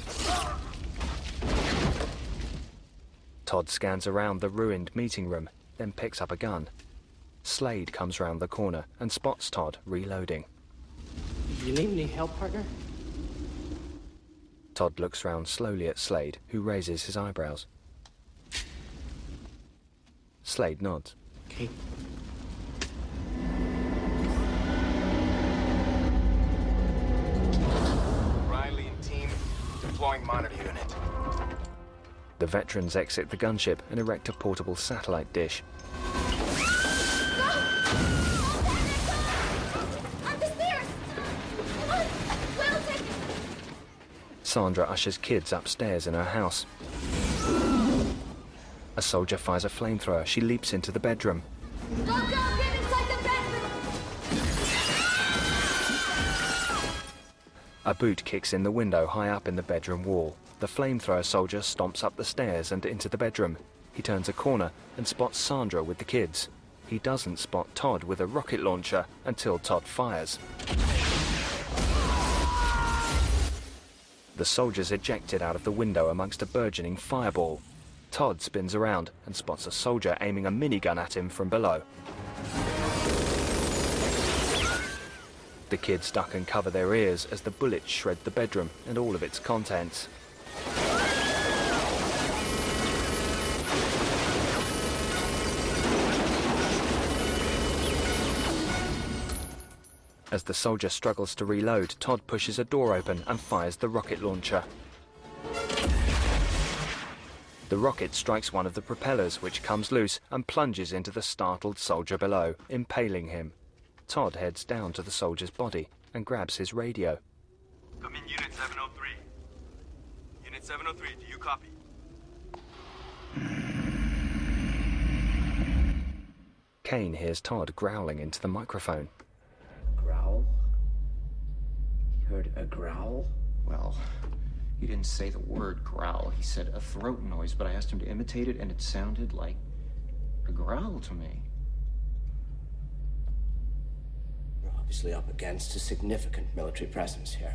Todd scans around the ruined meeting room, then picks up a gun. Slade comes round the corner and spots Todd reloading. You need any help, partner? Todd looks round slowly at Slade, who raises his eyebrows. Slade nods. Okay. Riley and team deploying monitor unit. The veterans exit the gunship and erect a portable satellite dish. Sandra ushers kids upstairs in her house. A soldier fires a flamethrower. She leaps into the bedroom. Go, go, get inside the bedroom! A boot kicks in the window high up in the bedroom wall. The flamethrower soldier stomps up the stairs and into the bedroom. He turns a corner and spots Sandra with the kids. He doesn't spot Todd with a rocket launcher until Todd fires. The soldier's ejected out of the window amongst a burgeoning fireball. Todd spins around and spots a soldier aiming a minigun at him from below. The kids duck and cover their ears as the bullets shred the bedroom and all of its contents. As the soldier struggles to reload, Todd pushes a door open and fires the rocket launcher. The rocket strikes one of the propellers, which comes loose and plunges into the startled soldier below, impaling him. Todd heads down to the soldier's body and grabs his radio. Come in, Unit seven oh three. Unit seven oh three, do you copy? Kane hears Todd growling into the microphone. heard a growl? Well, he didn't say the word growl. He said a throat noise, but I asked him to imitate it, and it sounded like a growl to me. We're obviously up against a significant military presence here.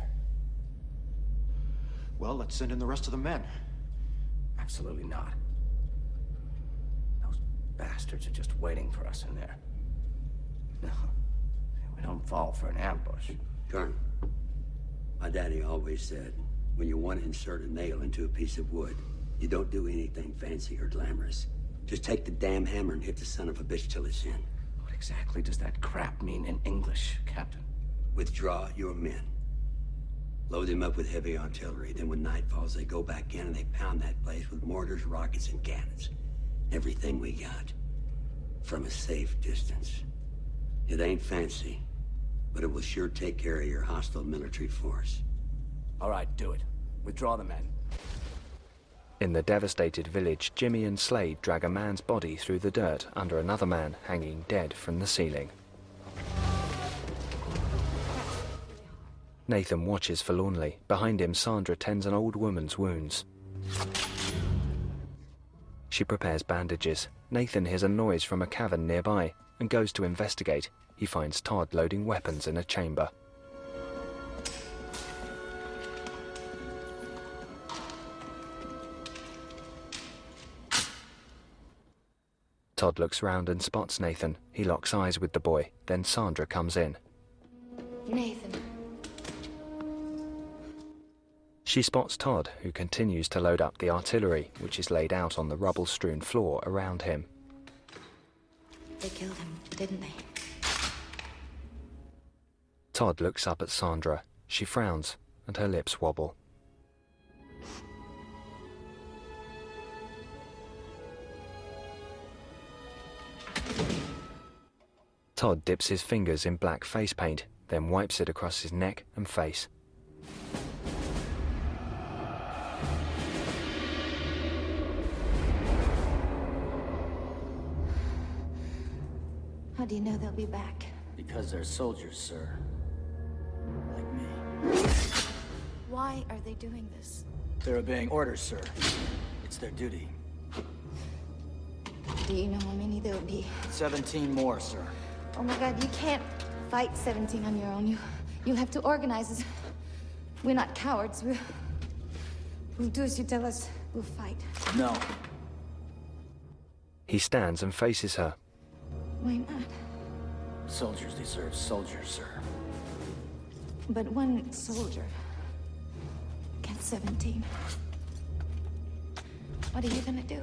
Well, let's send in the rest of the men. Absolutely not. Those bastards are just waiting for us in there. No, we don't fall for an ambush. Colonel, my daddy always said, when you want to insert a nail into a piece of wood, you don't do anything fancy or glamorous. Just take the damn hammer and hit the son of a bitch till it's in. What exactly does that crap mean in English, Captain? Withdraw your men. Load them up with heavy artillery. Then when night falls, they go back in and they pound that place with mortars, rockets, and cannons. Everything we got. From a safe distance. It ain't fancy, but it will sure take care of your hostile military force. All right, do it. Withdraw the men. In the devastated village, Jimmy and Slade drag a man's body through the dirt under another man hanging dead from the ceiling. Nathan watches forlornly. Behind him, Sandra tends an old woman's wounds. She prepares bandages. Nathan hears a noise from a cavern nearby and goes to investigate. He finds Todd loading weapons in a chamber. Todd looks round and spots Nathan. He locks eyes with the boy. Then Sandra comes in. Nathan. She spots Todd, who continues to load up the artillery, which is laid out on the rubble-strewn floor around him. They killed him, didn't they? Todd looks up at Sandra. She frowns, and her lips wobble. Todd dips his fingers in black face paint, then wipes it across his neck and face. How do you know they'll be back? Because they're soldiers, sir. Like me. Why are they doing this? They're obeying orders, sir. It's their duty. Do you know how many there'll be? Seventeen more, sir. Oh my God, you can't fight seventeen on your own. You, you'll have to organize us. We're not cowards. We'll, we'll do as you tell us. We'll fight. No. He stands and faces her. Why not? Soldiers deserve soldiers, sir. But one soldier against seventeen. What are you gonna do?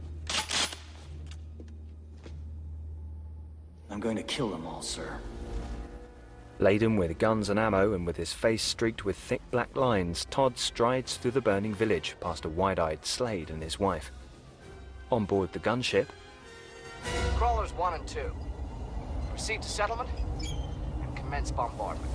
I'm going to kill them all, sir. Laden with guns and ammo and with his face streaked with thick black lines, Todd strides through the burning village past a wide-eyed Slade and his wife. On board the gunship, Crawlers one and two. Proceed to settlement and commence bombardment.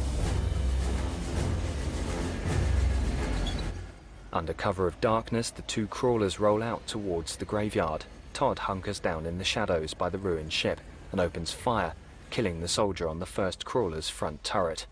under cover of darkness, the two crawlers roll out towards the graveyard. Todd hunkers down in the shadows by the ruined ship and opens fire, killing the soldier on the first crawler's front turret.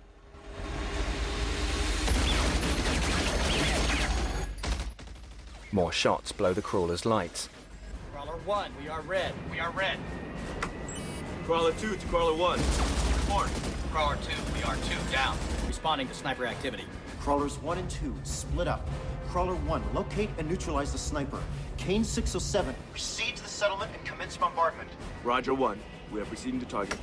More shots blow the crawler's lights. Crawler one, we are red. We are red. Crawler two to Crawler one. Report. Crawler two, we are two down. Responding to sniper activity. Crawlers one and two, split up. Crawler one, locate and neutralize the sniper. Kane six oh seven, proceed to the settlement and commence bombardment. Roger one. We are proceeding to target.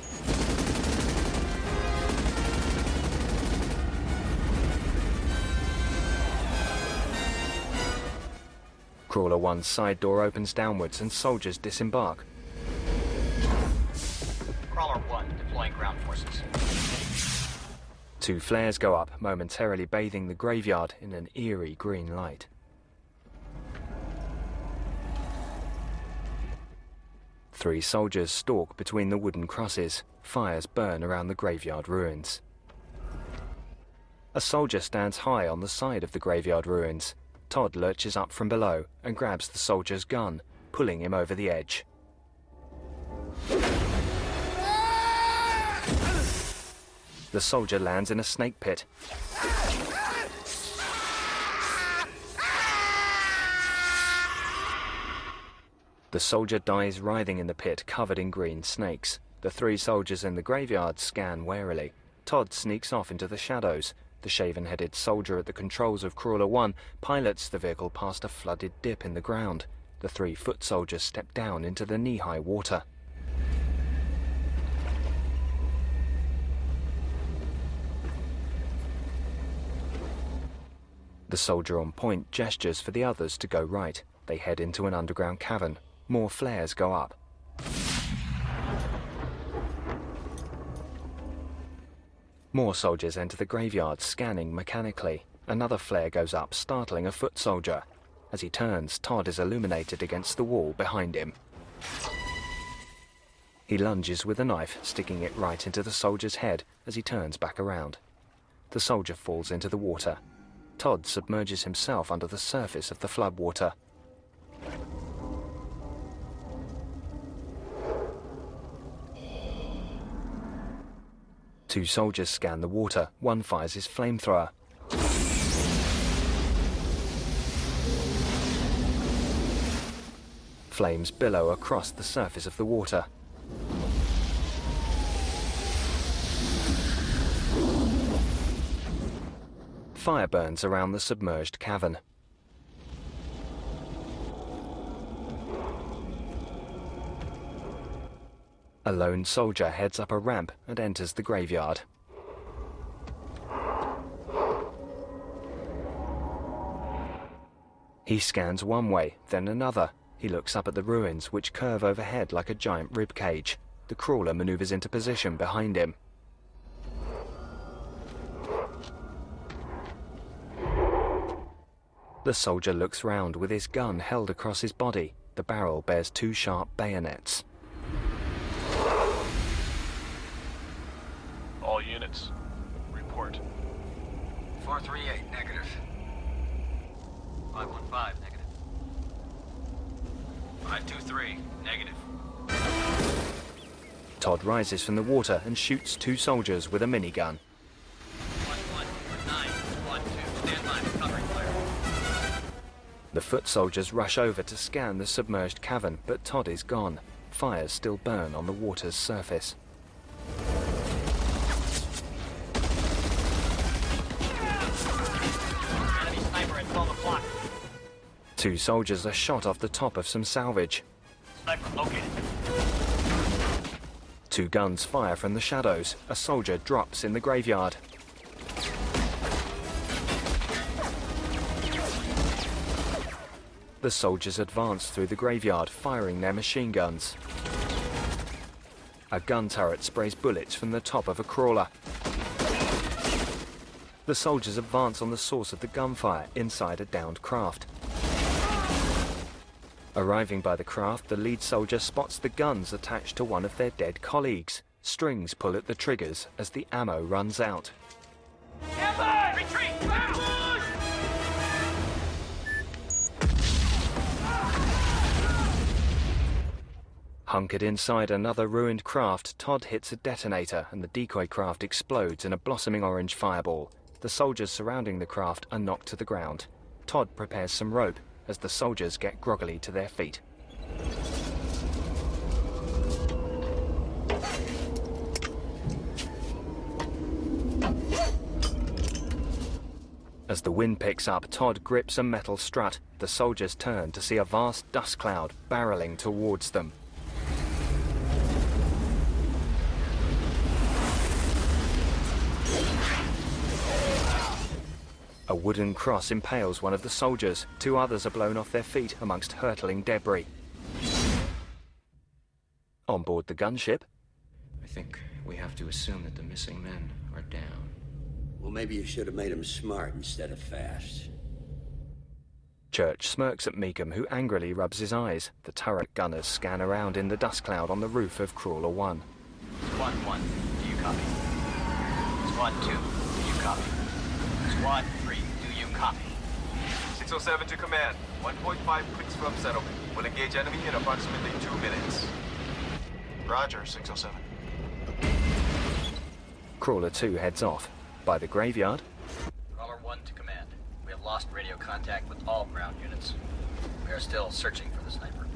Crawler one's side door opens downwards and soldiers disembark. Crawler one, deploying ground forces. Two flares go up, momentarily bathing the graveyard in an eerie green light. Three soldiers stalk between the wooden crosses. Fires burn around the graveyard ruins. A soldier stands high on the side of the graveyard ruins. Todd lurches up from below and grabs the soldier's gun, pulling him over the edge. The soldier lands in a snake pit. The soldier dies writhing in the pit, covered in green snakes. The three soldiers in the graveyard scan warily. Todd sneaks off into the shadows. The shaven-headed soldier at the controls of Crawler one pilots the vehicle past a flooded dip in the ground. The three foot soldiers step down into the knee-high water. The soldier on point gestures for the others to go right. They head into an underground cavern. More flares go up. More soldiers enter the graveyard, scanning mechanically. Another flare goes up, startling a foot soldier. As he turns, Todd is illuminated against the wall behind him. He lunges with a knife, sticking it right into the soldier's head as he turns back around. The soldier falls into the water. Todd submerges himself under the surface of the floodwater. Two soldiers scan the water. One fires his flamethrower. Flames billow across the surface of the water. Fire burns around the submerged cavern. A lone soldier heads up a ramp and enters the graveyard. He scans one way, then another. He looks up at the ruins, which curve overhead like a giant rib cage. The crawler maneuvers into position behind him. The soldier looks round with his gun held across his body. The barrel bears two sharp bayonets. All units, report. four three eight, negative. five one five, negative. five two three, negative. Todd rises from the water and shoots two soldiers with a minigun. one one, nine, one two, stand by for covering fire. The foot soldiers rush over to scan the submerged cavern, but Todd is gone. Fires still burn on the water's surface. Enemy sniper at twelve o'clock. Two soldiers are shot off the top of some salvage. Sniper located. Two guns fire from the shadows. A soldier drops in the graveyard. The soldiers advance through the graveyard, firing their machine guns. A gun turret sprays bullets from the top of a crawler. The soldiers advance on the source of the gunfire, inside a downed craft. Arriving by the craft, the lead soldier spots the guns attached to one of their dead colleagues. Strings pull at the triggers as the ammo runs out. Retreat! Hunkered inside another ruined craft, Todd hits a detonator and the decoy craft explodes in a blossoming orange fireball. The soldiers surrounding the craft are knocked to the ground. Todd prepares some rope as the soldiers get groggily to their feet. As the wind picks up, Todd grips a metal strut. The soldiers turn to see a vast dust cloud barreling towards them. A wooden cross impales one of the soldiers. Two others are blown off their feet amongst hurtling debris. On board the gunship, I think we have to assume that the missing men are down. Well, maybe you should have made them smart instead of fast. Church smirks at Meekum, who angrily rubs his eyes. The turret gunners scan around in the dust cloud on the roof of Crawler one. Squad one, do you copy? Squad two, do you copy? Squad three, do you copy? six oh seven to command. one point five clicks from settlement. We'll engage enemy in approximately two minutes. Roger, six oh seven. Crawler two heads off. By the graveyard, Crawler one to command. We have lost radio contact with all ground units. We are still searching for the sniper.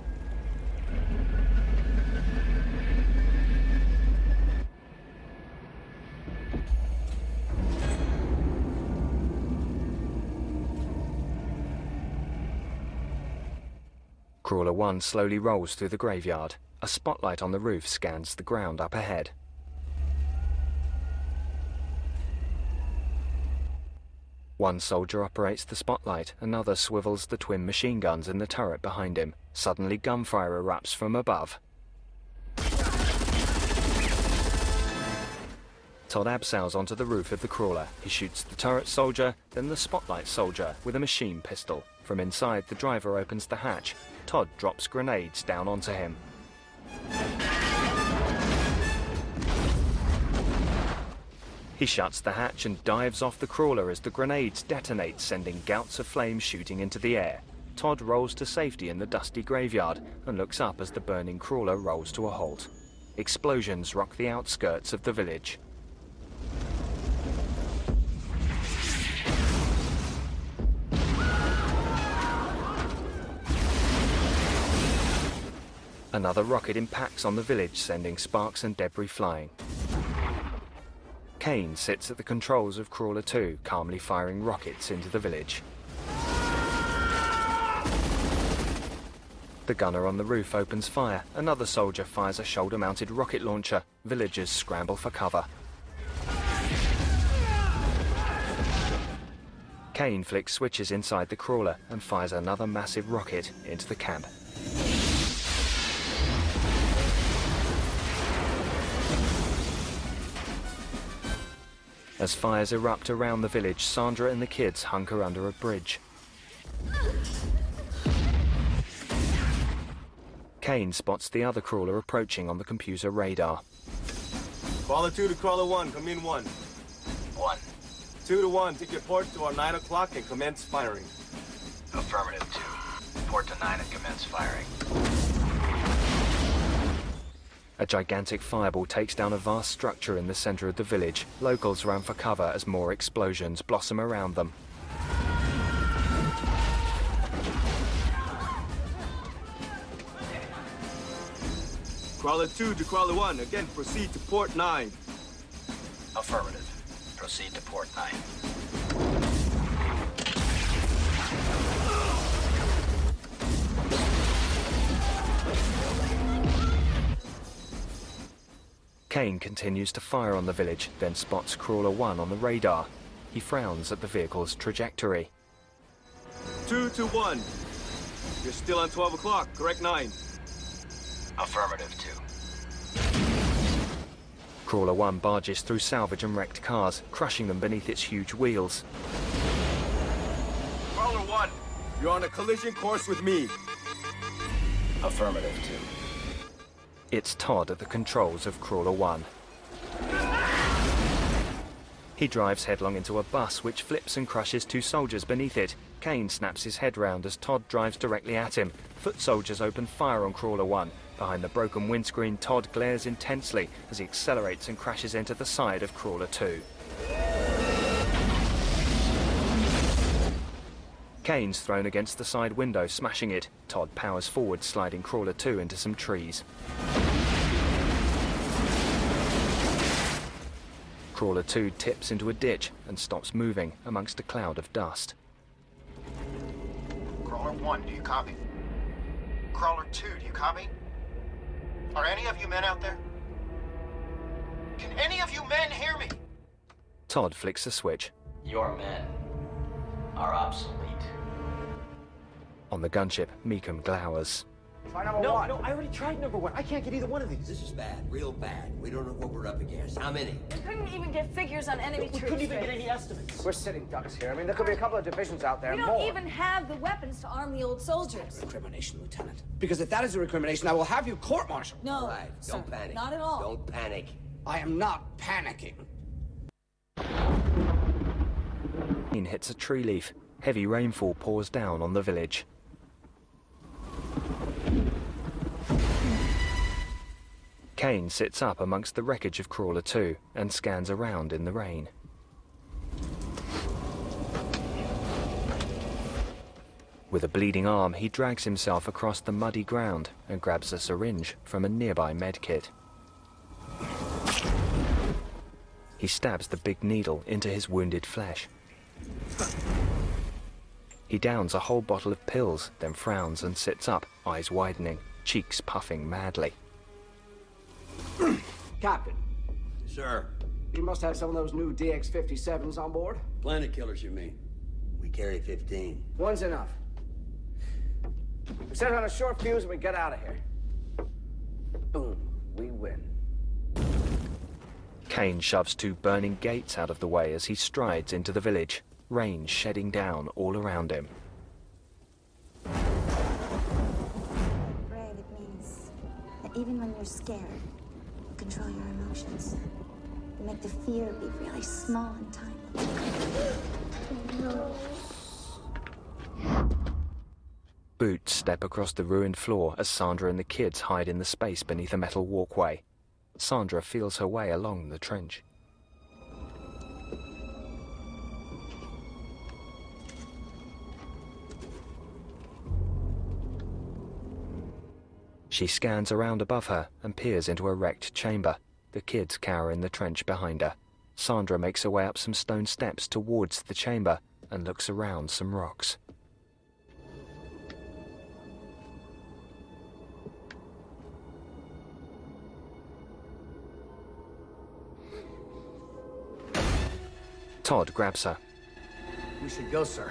Crawler one slowly rolls through the graveyard. A spotlight on the roof scans the ground up ahead. One soldier operates the spotlight, another swivels the twin machine guns in the turret behind him. Suddenly gunfire erupts from above. Todd abseils onto the roof of the Crawler. He shoots the turret soldier, then the spotlight soldier with a machine pistol. From inside, the driver opens the hatch. Todd drops grenades down onto him. He shuts the hatch and dives off the Crawler as the grenades detonate, sending gouts of flame shooting into the air. Todd rolls to safety in the dusty graveyard and looks up as the burning Crawler rolls to a halt. Explosions rock the outskirts of the village. Another rocket impacts on the village, sending sparks and debris flying. Kane sits at the controls of Crawler two, calmly firing rockets into the village. The gunner on the roof opens fire. Another soldier fires a shoulder-mounted rocket launcher. Villagers scramble for cover. Kane flicks switches inside the Crawler and fires another massive rocket into the camp. As fires erupt around the village, Sandra and the kids hunker under a bridge. Kane spots the other Crawler approaching on the computer radar. Crawler two to Crawler one, come in one. One. Two to one, take your port to our nine o'clock and commence firing. Affirmative, two. Port to nine and commence firing. A gigantic fireball takes down a vast structure in the center of the village. Locals run for cover as more explosions blossom around them. Crawler two to Crawler one, again proceed to port nine. Affirmative. Proceed to port nine. Kane continues to fire on the village, then spots Crawler one on the radar. He frowns at the vehicle's trajectory. Two to one. You're still on twelve o'clock, correct nine? Affirmative, two. Crawler one barges through salvage and wrecked cars, crushing them beneath its huge wheels. Crawler one, you're on a collision course with me. Affirmative, two. It's Todd at the controls of Crawler one. He drives headlong into a bus, which flips and crushes two soldiers beneath it. Kane snaps his head round as Todd drives directly at him. Foot soldiers open fire on Crawler one. Behind the broken windscreen, Todd glares intensely as he accelerates and crashes into the side of Crawler two. Kane's thrown against the side window, smashing it. Todd powers forward, sliding Crawler two into some trees. Crawler two tips into a ditch and stops moving amongst a cloud of dust. Crawler one, do you copy? Crawler two, do you copy? Are any of you men out there? Can any of you men hear me? Todd flicks the switch. Your men are obsolete. On the gunship, Meekum glowers. Try number no, one. No, I already tried number one. I can't get either one of these. This is bad, real bad. We don't know what we're up against. How many? We couldn't even get figures on enemy We troops. couldn't even get any estimates. We're sitting ducks here. I mean, there could be a couple of divisions out there. We don't more. even have the weapons to arm the old soldiers. Recrimination, Lieutenant. Because if that is a recrimination, I will have you court-martialed. No, All right, sir, don't panic. not at all. Don't panic. I am not panicking. Kane hits a tree leaf. Heavy rainfall pours down on the village. Kane sits up amongst the wreckage of Crawler two and scans around in the rain. With a bleeding arm, he drags himself across the muddy ground and grabs a syringe from a nearby medkit. He stabs the big needle into his wounded flesh. He downs a whole bottle of pills, then frowns and sits up, eyes widening, cheeks puffing madly. Captain. Sir. You must have some of those new D X fifty-sevens on board? Planet killers, you mean? We carry fifteen. One's enough. We set it on a short fuse and we get out of here. Boom. We win. Kane shoves two burning gates out of the way as he strides into the village, rain shedding down all around him. Brave, it means that even when you're scared, you control your emotions. You make the fear be really small and tiny. No. Boots step across the ruined floor as Sandra and the kids hide in the space beneath a metal walkway. Sandra feels her way along the trench. She scans around above her and peers into a wrecked chamber. The kids cower in the trench behind her. Sandra makes her way up some stone steps towards the chamber and looks around some rocks. Todd grabs her. We should go, sir.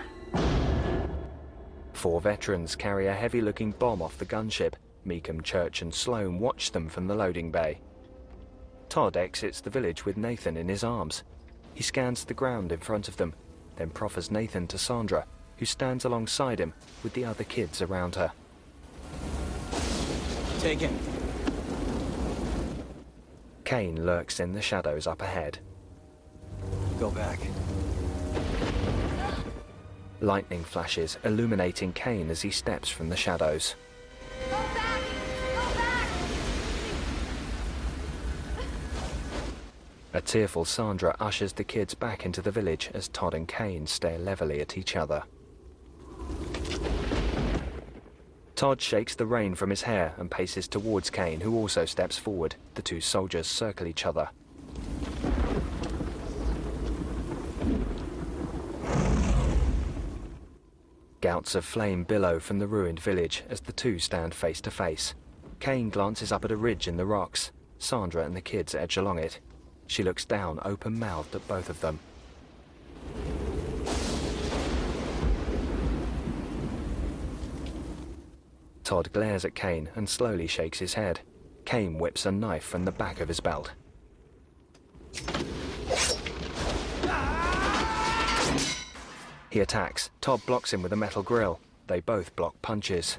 Four veterans carry a heavy-looking bomb off the gunship. Meekum, Church and Sloan watch them from the loading bay. Todd exits the village with Nathan in his arms. He scans the ground in front of them, then proffers Nathan to Sandra, who stands alongside him with the other kids around her. Take him. Kane lurks in the shadows up ahead. Go back. Lightning flashes, illuminating Kane as he steps from the shadows. Go back! Go back! A tearful Sandra ushers the kids back into the village as Todd and Kane stare levelly at each other. Todd shakes the rain from his hair and paces towards Kane, who also steps forward. The two soldiers circle each other. Gouts of flame billow from the ruined village as the two stand face to face. Kane glances up at a ridge in the rocks. Sandra and the kids edge along it. She looks down, open-mouthed, at both of them. Todd glares at Kane and slowly shakes his head. Kane whips a knife from the back of his belt. He attacks. Todd blocks him with a metal grill. They both block punches.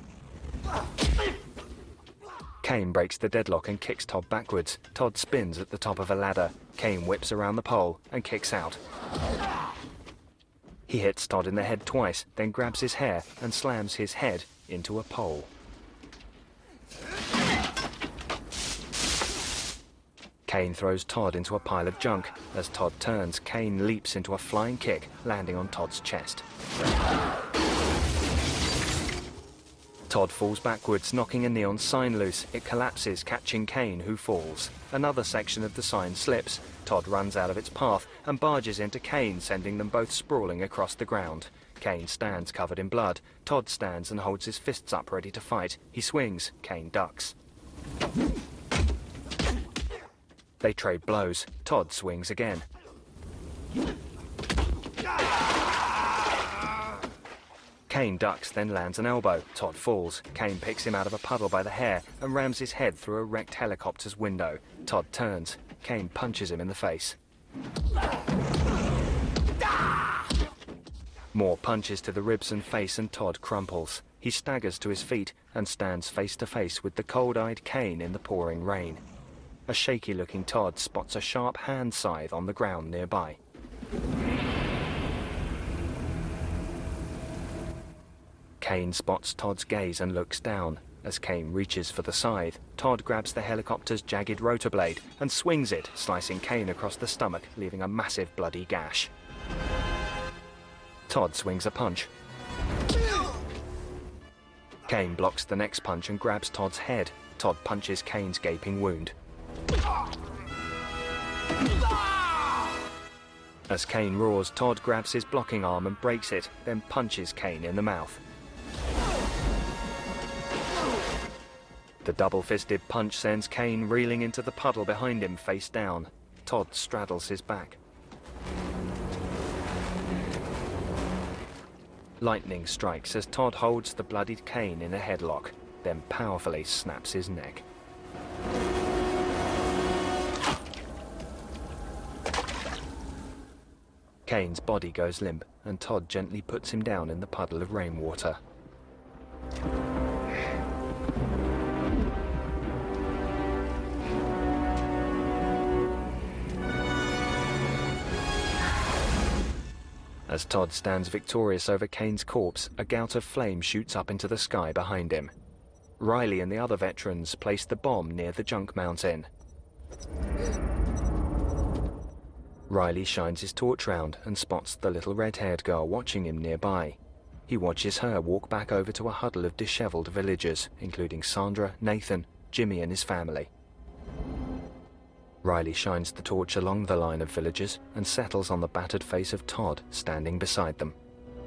Kane breaks the deadlock and kicks Todd backwards. Todd spins at the top of a ladder. Kane whips around the pole and kicks out. He hits Todd in the head twice, then grabs his hair and slams his head into a pole. Kane throws Todd into a pile of junk. As Todd turns, Kane leaps into a flying kick, landing on Todd's chest. Todd falls backwards, knocking a neon sign loose. It collapses, catching Kane, who falls. Another section of the sign slips. Todd runs out of its path and barges into Kane, sending them both sprawling across the ground. Kane stands covered in blood. Todd stands and holds his fists up ready to fight. He swings. Kane ducks. They trade blows. Todd swings again. Kane ducks, then lands an elbow. Todd falls. Kane picks him out of a puddle by the hair and rams his head through a wrecked helicopter's window. Todd turns. Kane punches him in the face. More punches to the ribs and face, and Todd crumples. He staggers to his feet and stands face to face with the cold-eyed Kane in the pouring rain. A shaky-looking Todd spots a sharp hand scythe on the ground nearby. Kane spots Todd's gaze and looks down. As Kane reaches for the scythe, Todd grabs the helicopter's jagged rotor blade and swings it, slicing Kane across the stomach, leaving a massive bloody gash. Todd swings a punch. Kane blocks the next punch and grabs Todd's head. Todd punches Kane's gaping wound. As Kane roars, Todd grabs his blocking arm and breaks it, then punches Kane in the mouth. The double-fisted punch sends Kane reeling into the puddle behind him, face down. Todd straddles his back. Lightning strikes as Todd holds the bloodied Kane in a headlock, then powerfully snaps his neck. Kane's body goes limp, and Todd gently puts him down in the puddle of rainwater. As Todd stands victorious over Kane's corpse, a gout of flame shoots up into the sky behind him. Riley and the other veterans place the bomb near the junk mountain. Riley shines his torch round and spots the little red-haired girl watching him nearby. He watches her walk back over to a huddle of disheveled villagers, including Sandra, Nathan, Jimmy and his family. Riley shines the torch along the line of villagers and settles on the battered face of Todd standing beside them.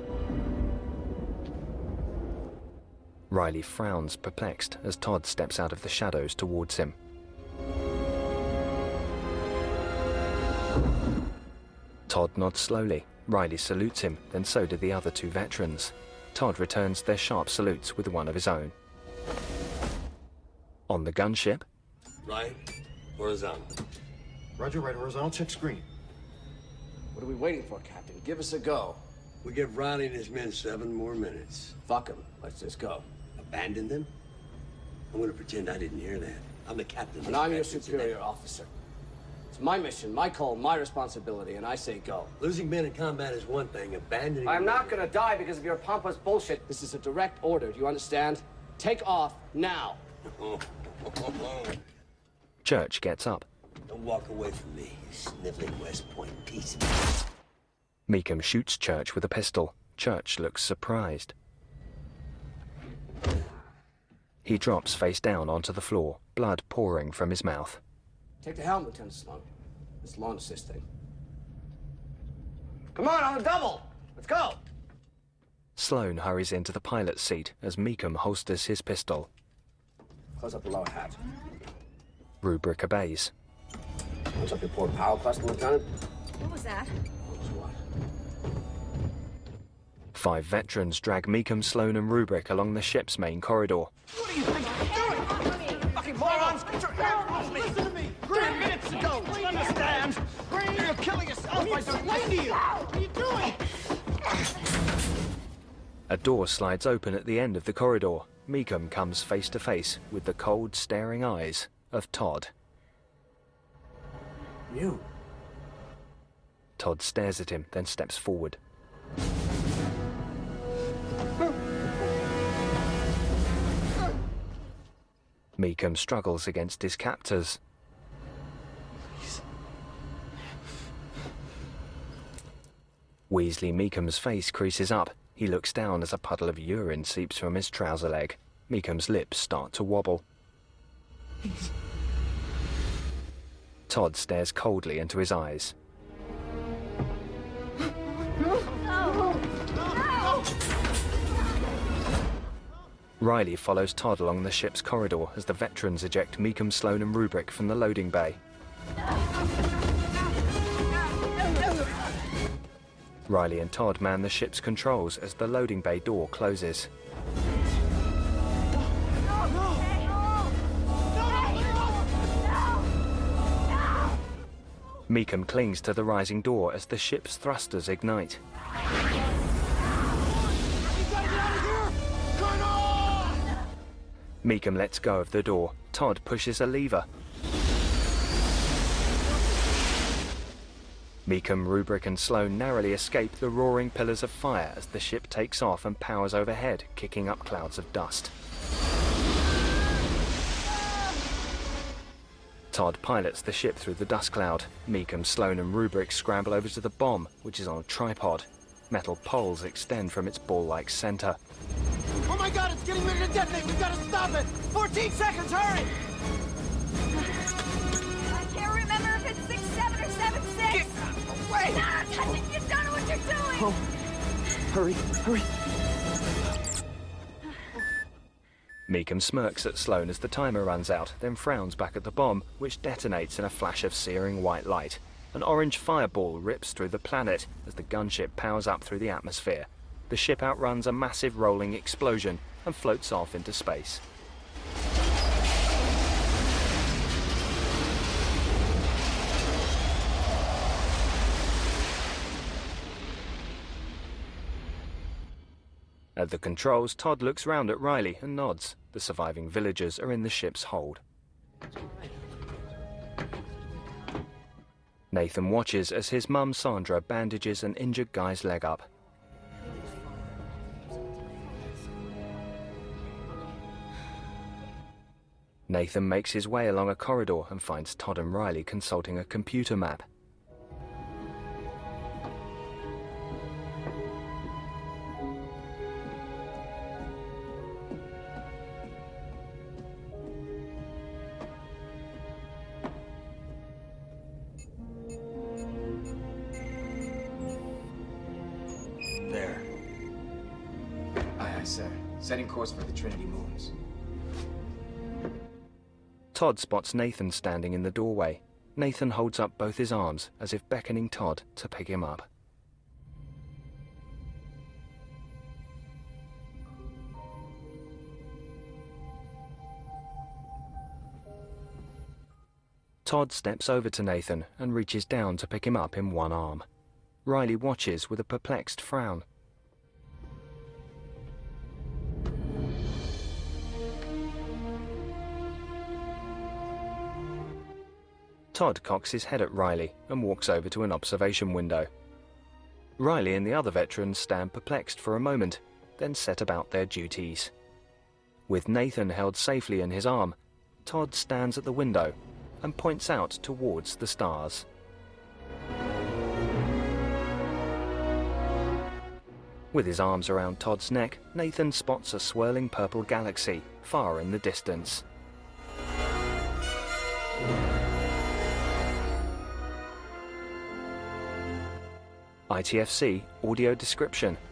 Riley frowns, perplexed, as Todd steps out of the shadows towards him. Todd nods slowly. Riley salutes him, then so do the other two veterans. Todd returns their sharp salutes with one of his own. On the gunship... Right. Horizontal. Roger, right horizontal, check screen. What are we waiting for, Captain? Give us a go. We give Riley and his men seven more minutes. Fuck him. Let's just go. Abandon them? I'm gonna pretend I didn't hear that. I'm the captain. And I'm your superior officer. It's my mission, my call, my responsibility, and I say go. Losing men in combat is one thing. Abandoning... I'm not gonna die because of your pompous bullshit. This is a direct order, do you understand? Take off now. Church gets up. Don't walk away from me, you sniveling West Point piece. Meekum shoots Church with a pistol. Church looks surprised. He drops face down onto the floor, blood pouring from his mouth. Take the helm, Lieutenant Sloan. Let's launch this thing. Come on, on the double! Let's go! Sloan hurries into the pilot's seat as Meekum holsters his pistol. Close up the lower hatch. Rubric obeys. Close up your port power cluster, Lieutenant. What was that? What? Five veterans drag Meekum, Sloan and Rubric along the ship's main corridor. What do you think you're doing? Fucking morons! Get your hands off me! Listen to me! Three minutes ago, do you understand? You're killing yourself by explain to you! What are you doing? A door slides open at the end of the corridor. Meekum comes face to face with the cold, staring eyes of Todd. You? Todd stares at him, then steps forward. Meekum struggles against his captors. Weasley Meekum's face creases up. He looks down as a puddle of urine seeps from his trouser leg. Meekum's lips start to wobble. Todd stares coldly into his eyes. Riley follows Todd along the ship's corridor as the veterans eject Meekum, Sloan and Rubric from the loading bay. Riley and Todd man the ship's controls as the loading bay door closes. Meekum clings to the rising door as the ship's thrusters ignite. Meekum lets go of the door. Todd pushes a lever. Meekum, Rubric and Sloan narrowly escape the roaring pillars of fire as the ship takes off and powers overhead, kicking up clouds of dust. Todd pilots the ship through the dust cloud. Meekum, Sloan and Rubric scramble over to the bomb, which is on a tripod. Metal poles extend from its ball-like center. Oh my god, it's getting ready to detonate! We've got to stop it! fourteen seconds, hurry! I can't remember if it's six seven or seven six. Get out of the way! Stop touching! You don't know what you're doing! Oh, hurry, hurry! Meekum smirks at Sloan as the timer runs out, then frowns back at the bomb, which detonates in a flash of searing white light. An orange fireball rips through the planet as the gunship powers up through the atmosphere. The ship outruns a massive rolling explosion and floats off into space. At the controls, Todd looks round at Riley and nods. The surviving villagers are in the ship's hold. Nathan watches as his mum Sandra bandages an injured guy's leg up. Nathan makes his way along a corridor and finds Todd and Riley consulting a computer map. There. Aye, aye, sir. Setting course for the Trinity Moons. Todd spots Nathan standing in the doorway. Nathan holds up both his arms as if beckoning Todd to pick him up. Todd steps over to Nathan and reaches down to pick him up in one arm. Riley watches with a perplexed frown. Todd cocks his head at Riley and walks over to an observation window. Riley and the other veterans stand perplexed for a moment, then set about their duties. With Nathan held safely in his arm, Todd stands at the window and points out towards the stars. With his arms around Todd's neck, Nathan spots a swirling purple galaxy far in the distance. I T F C audio description.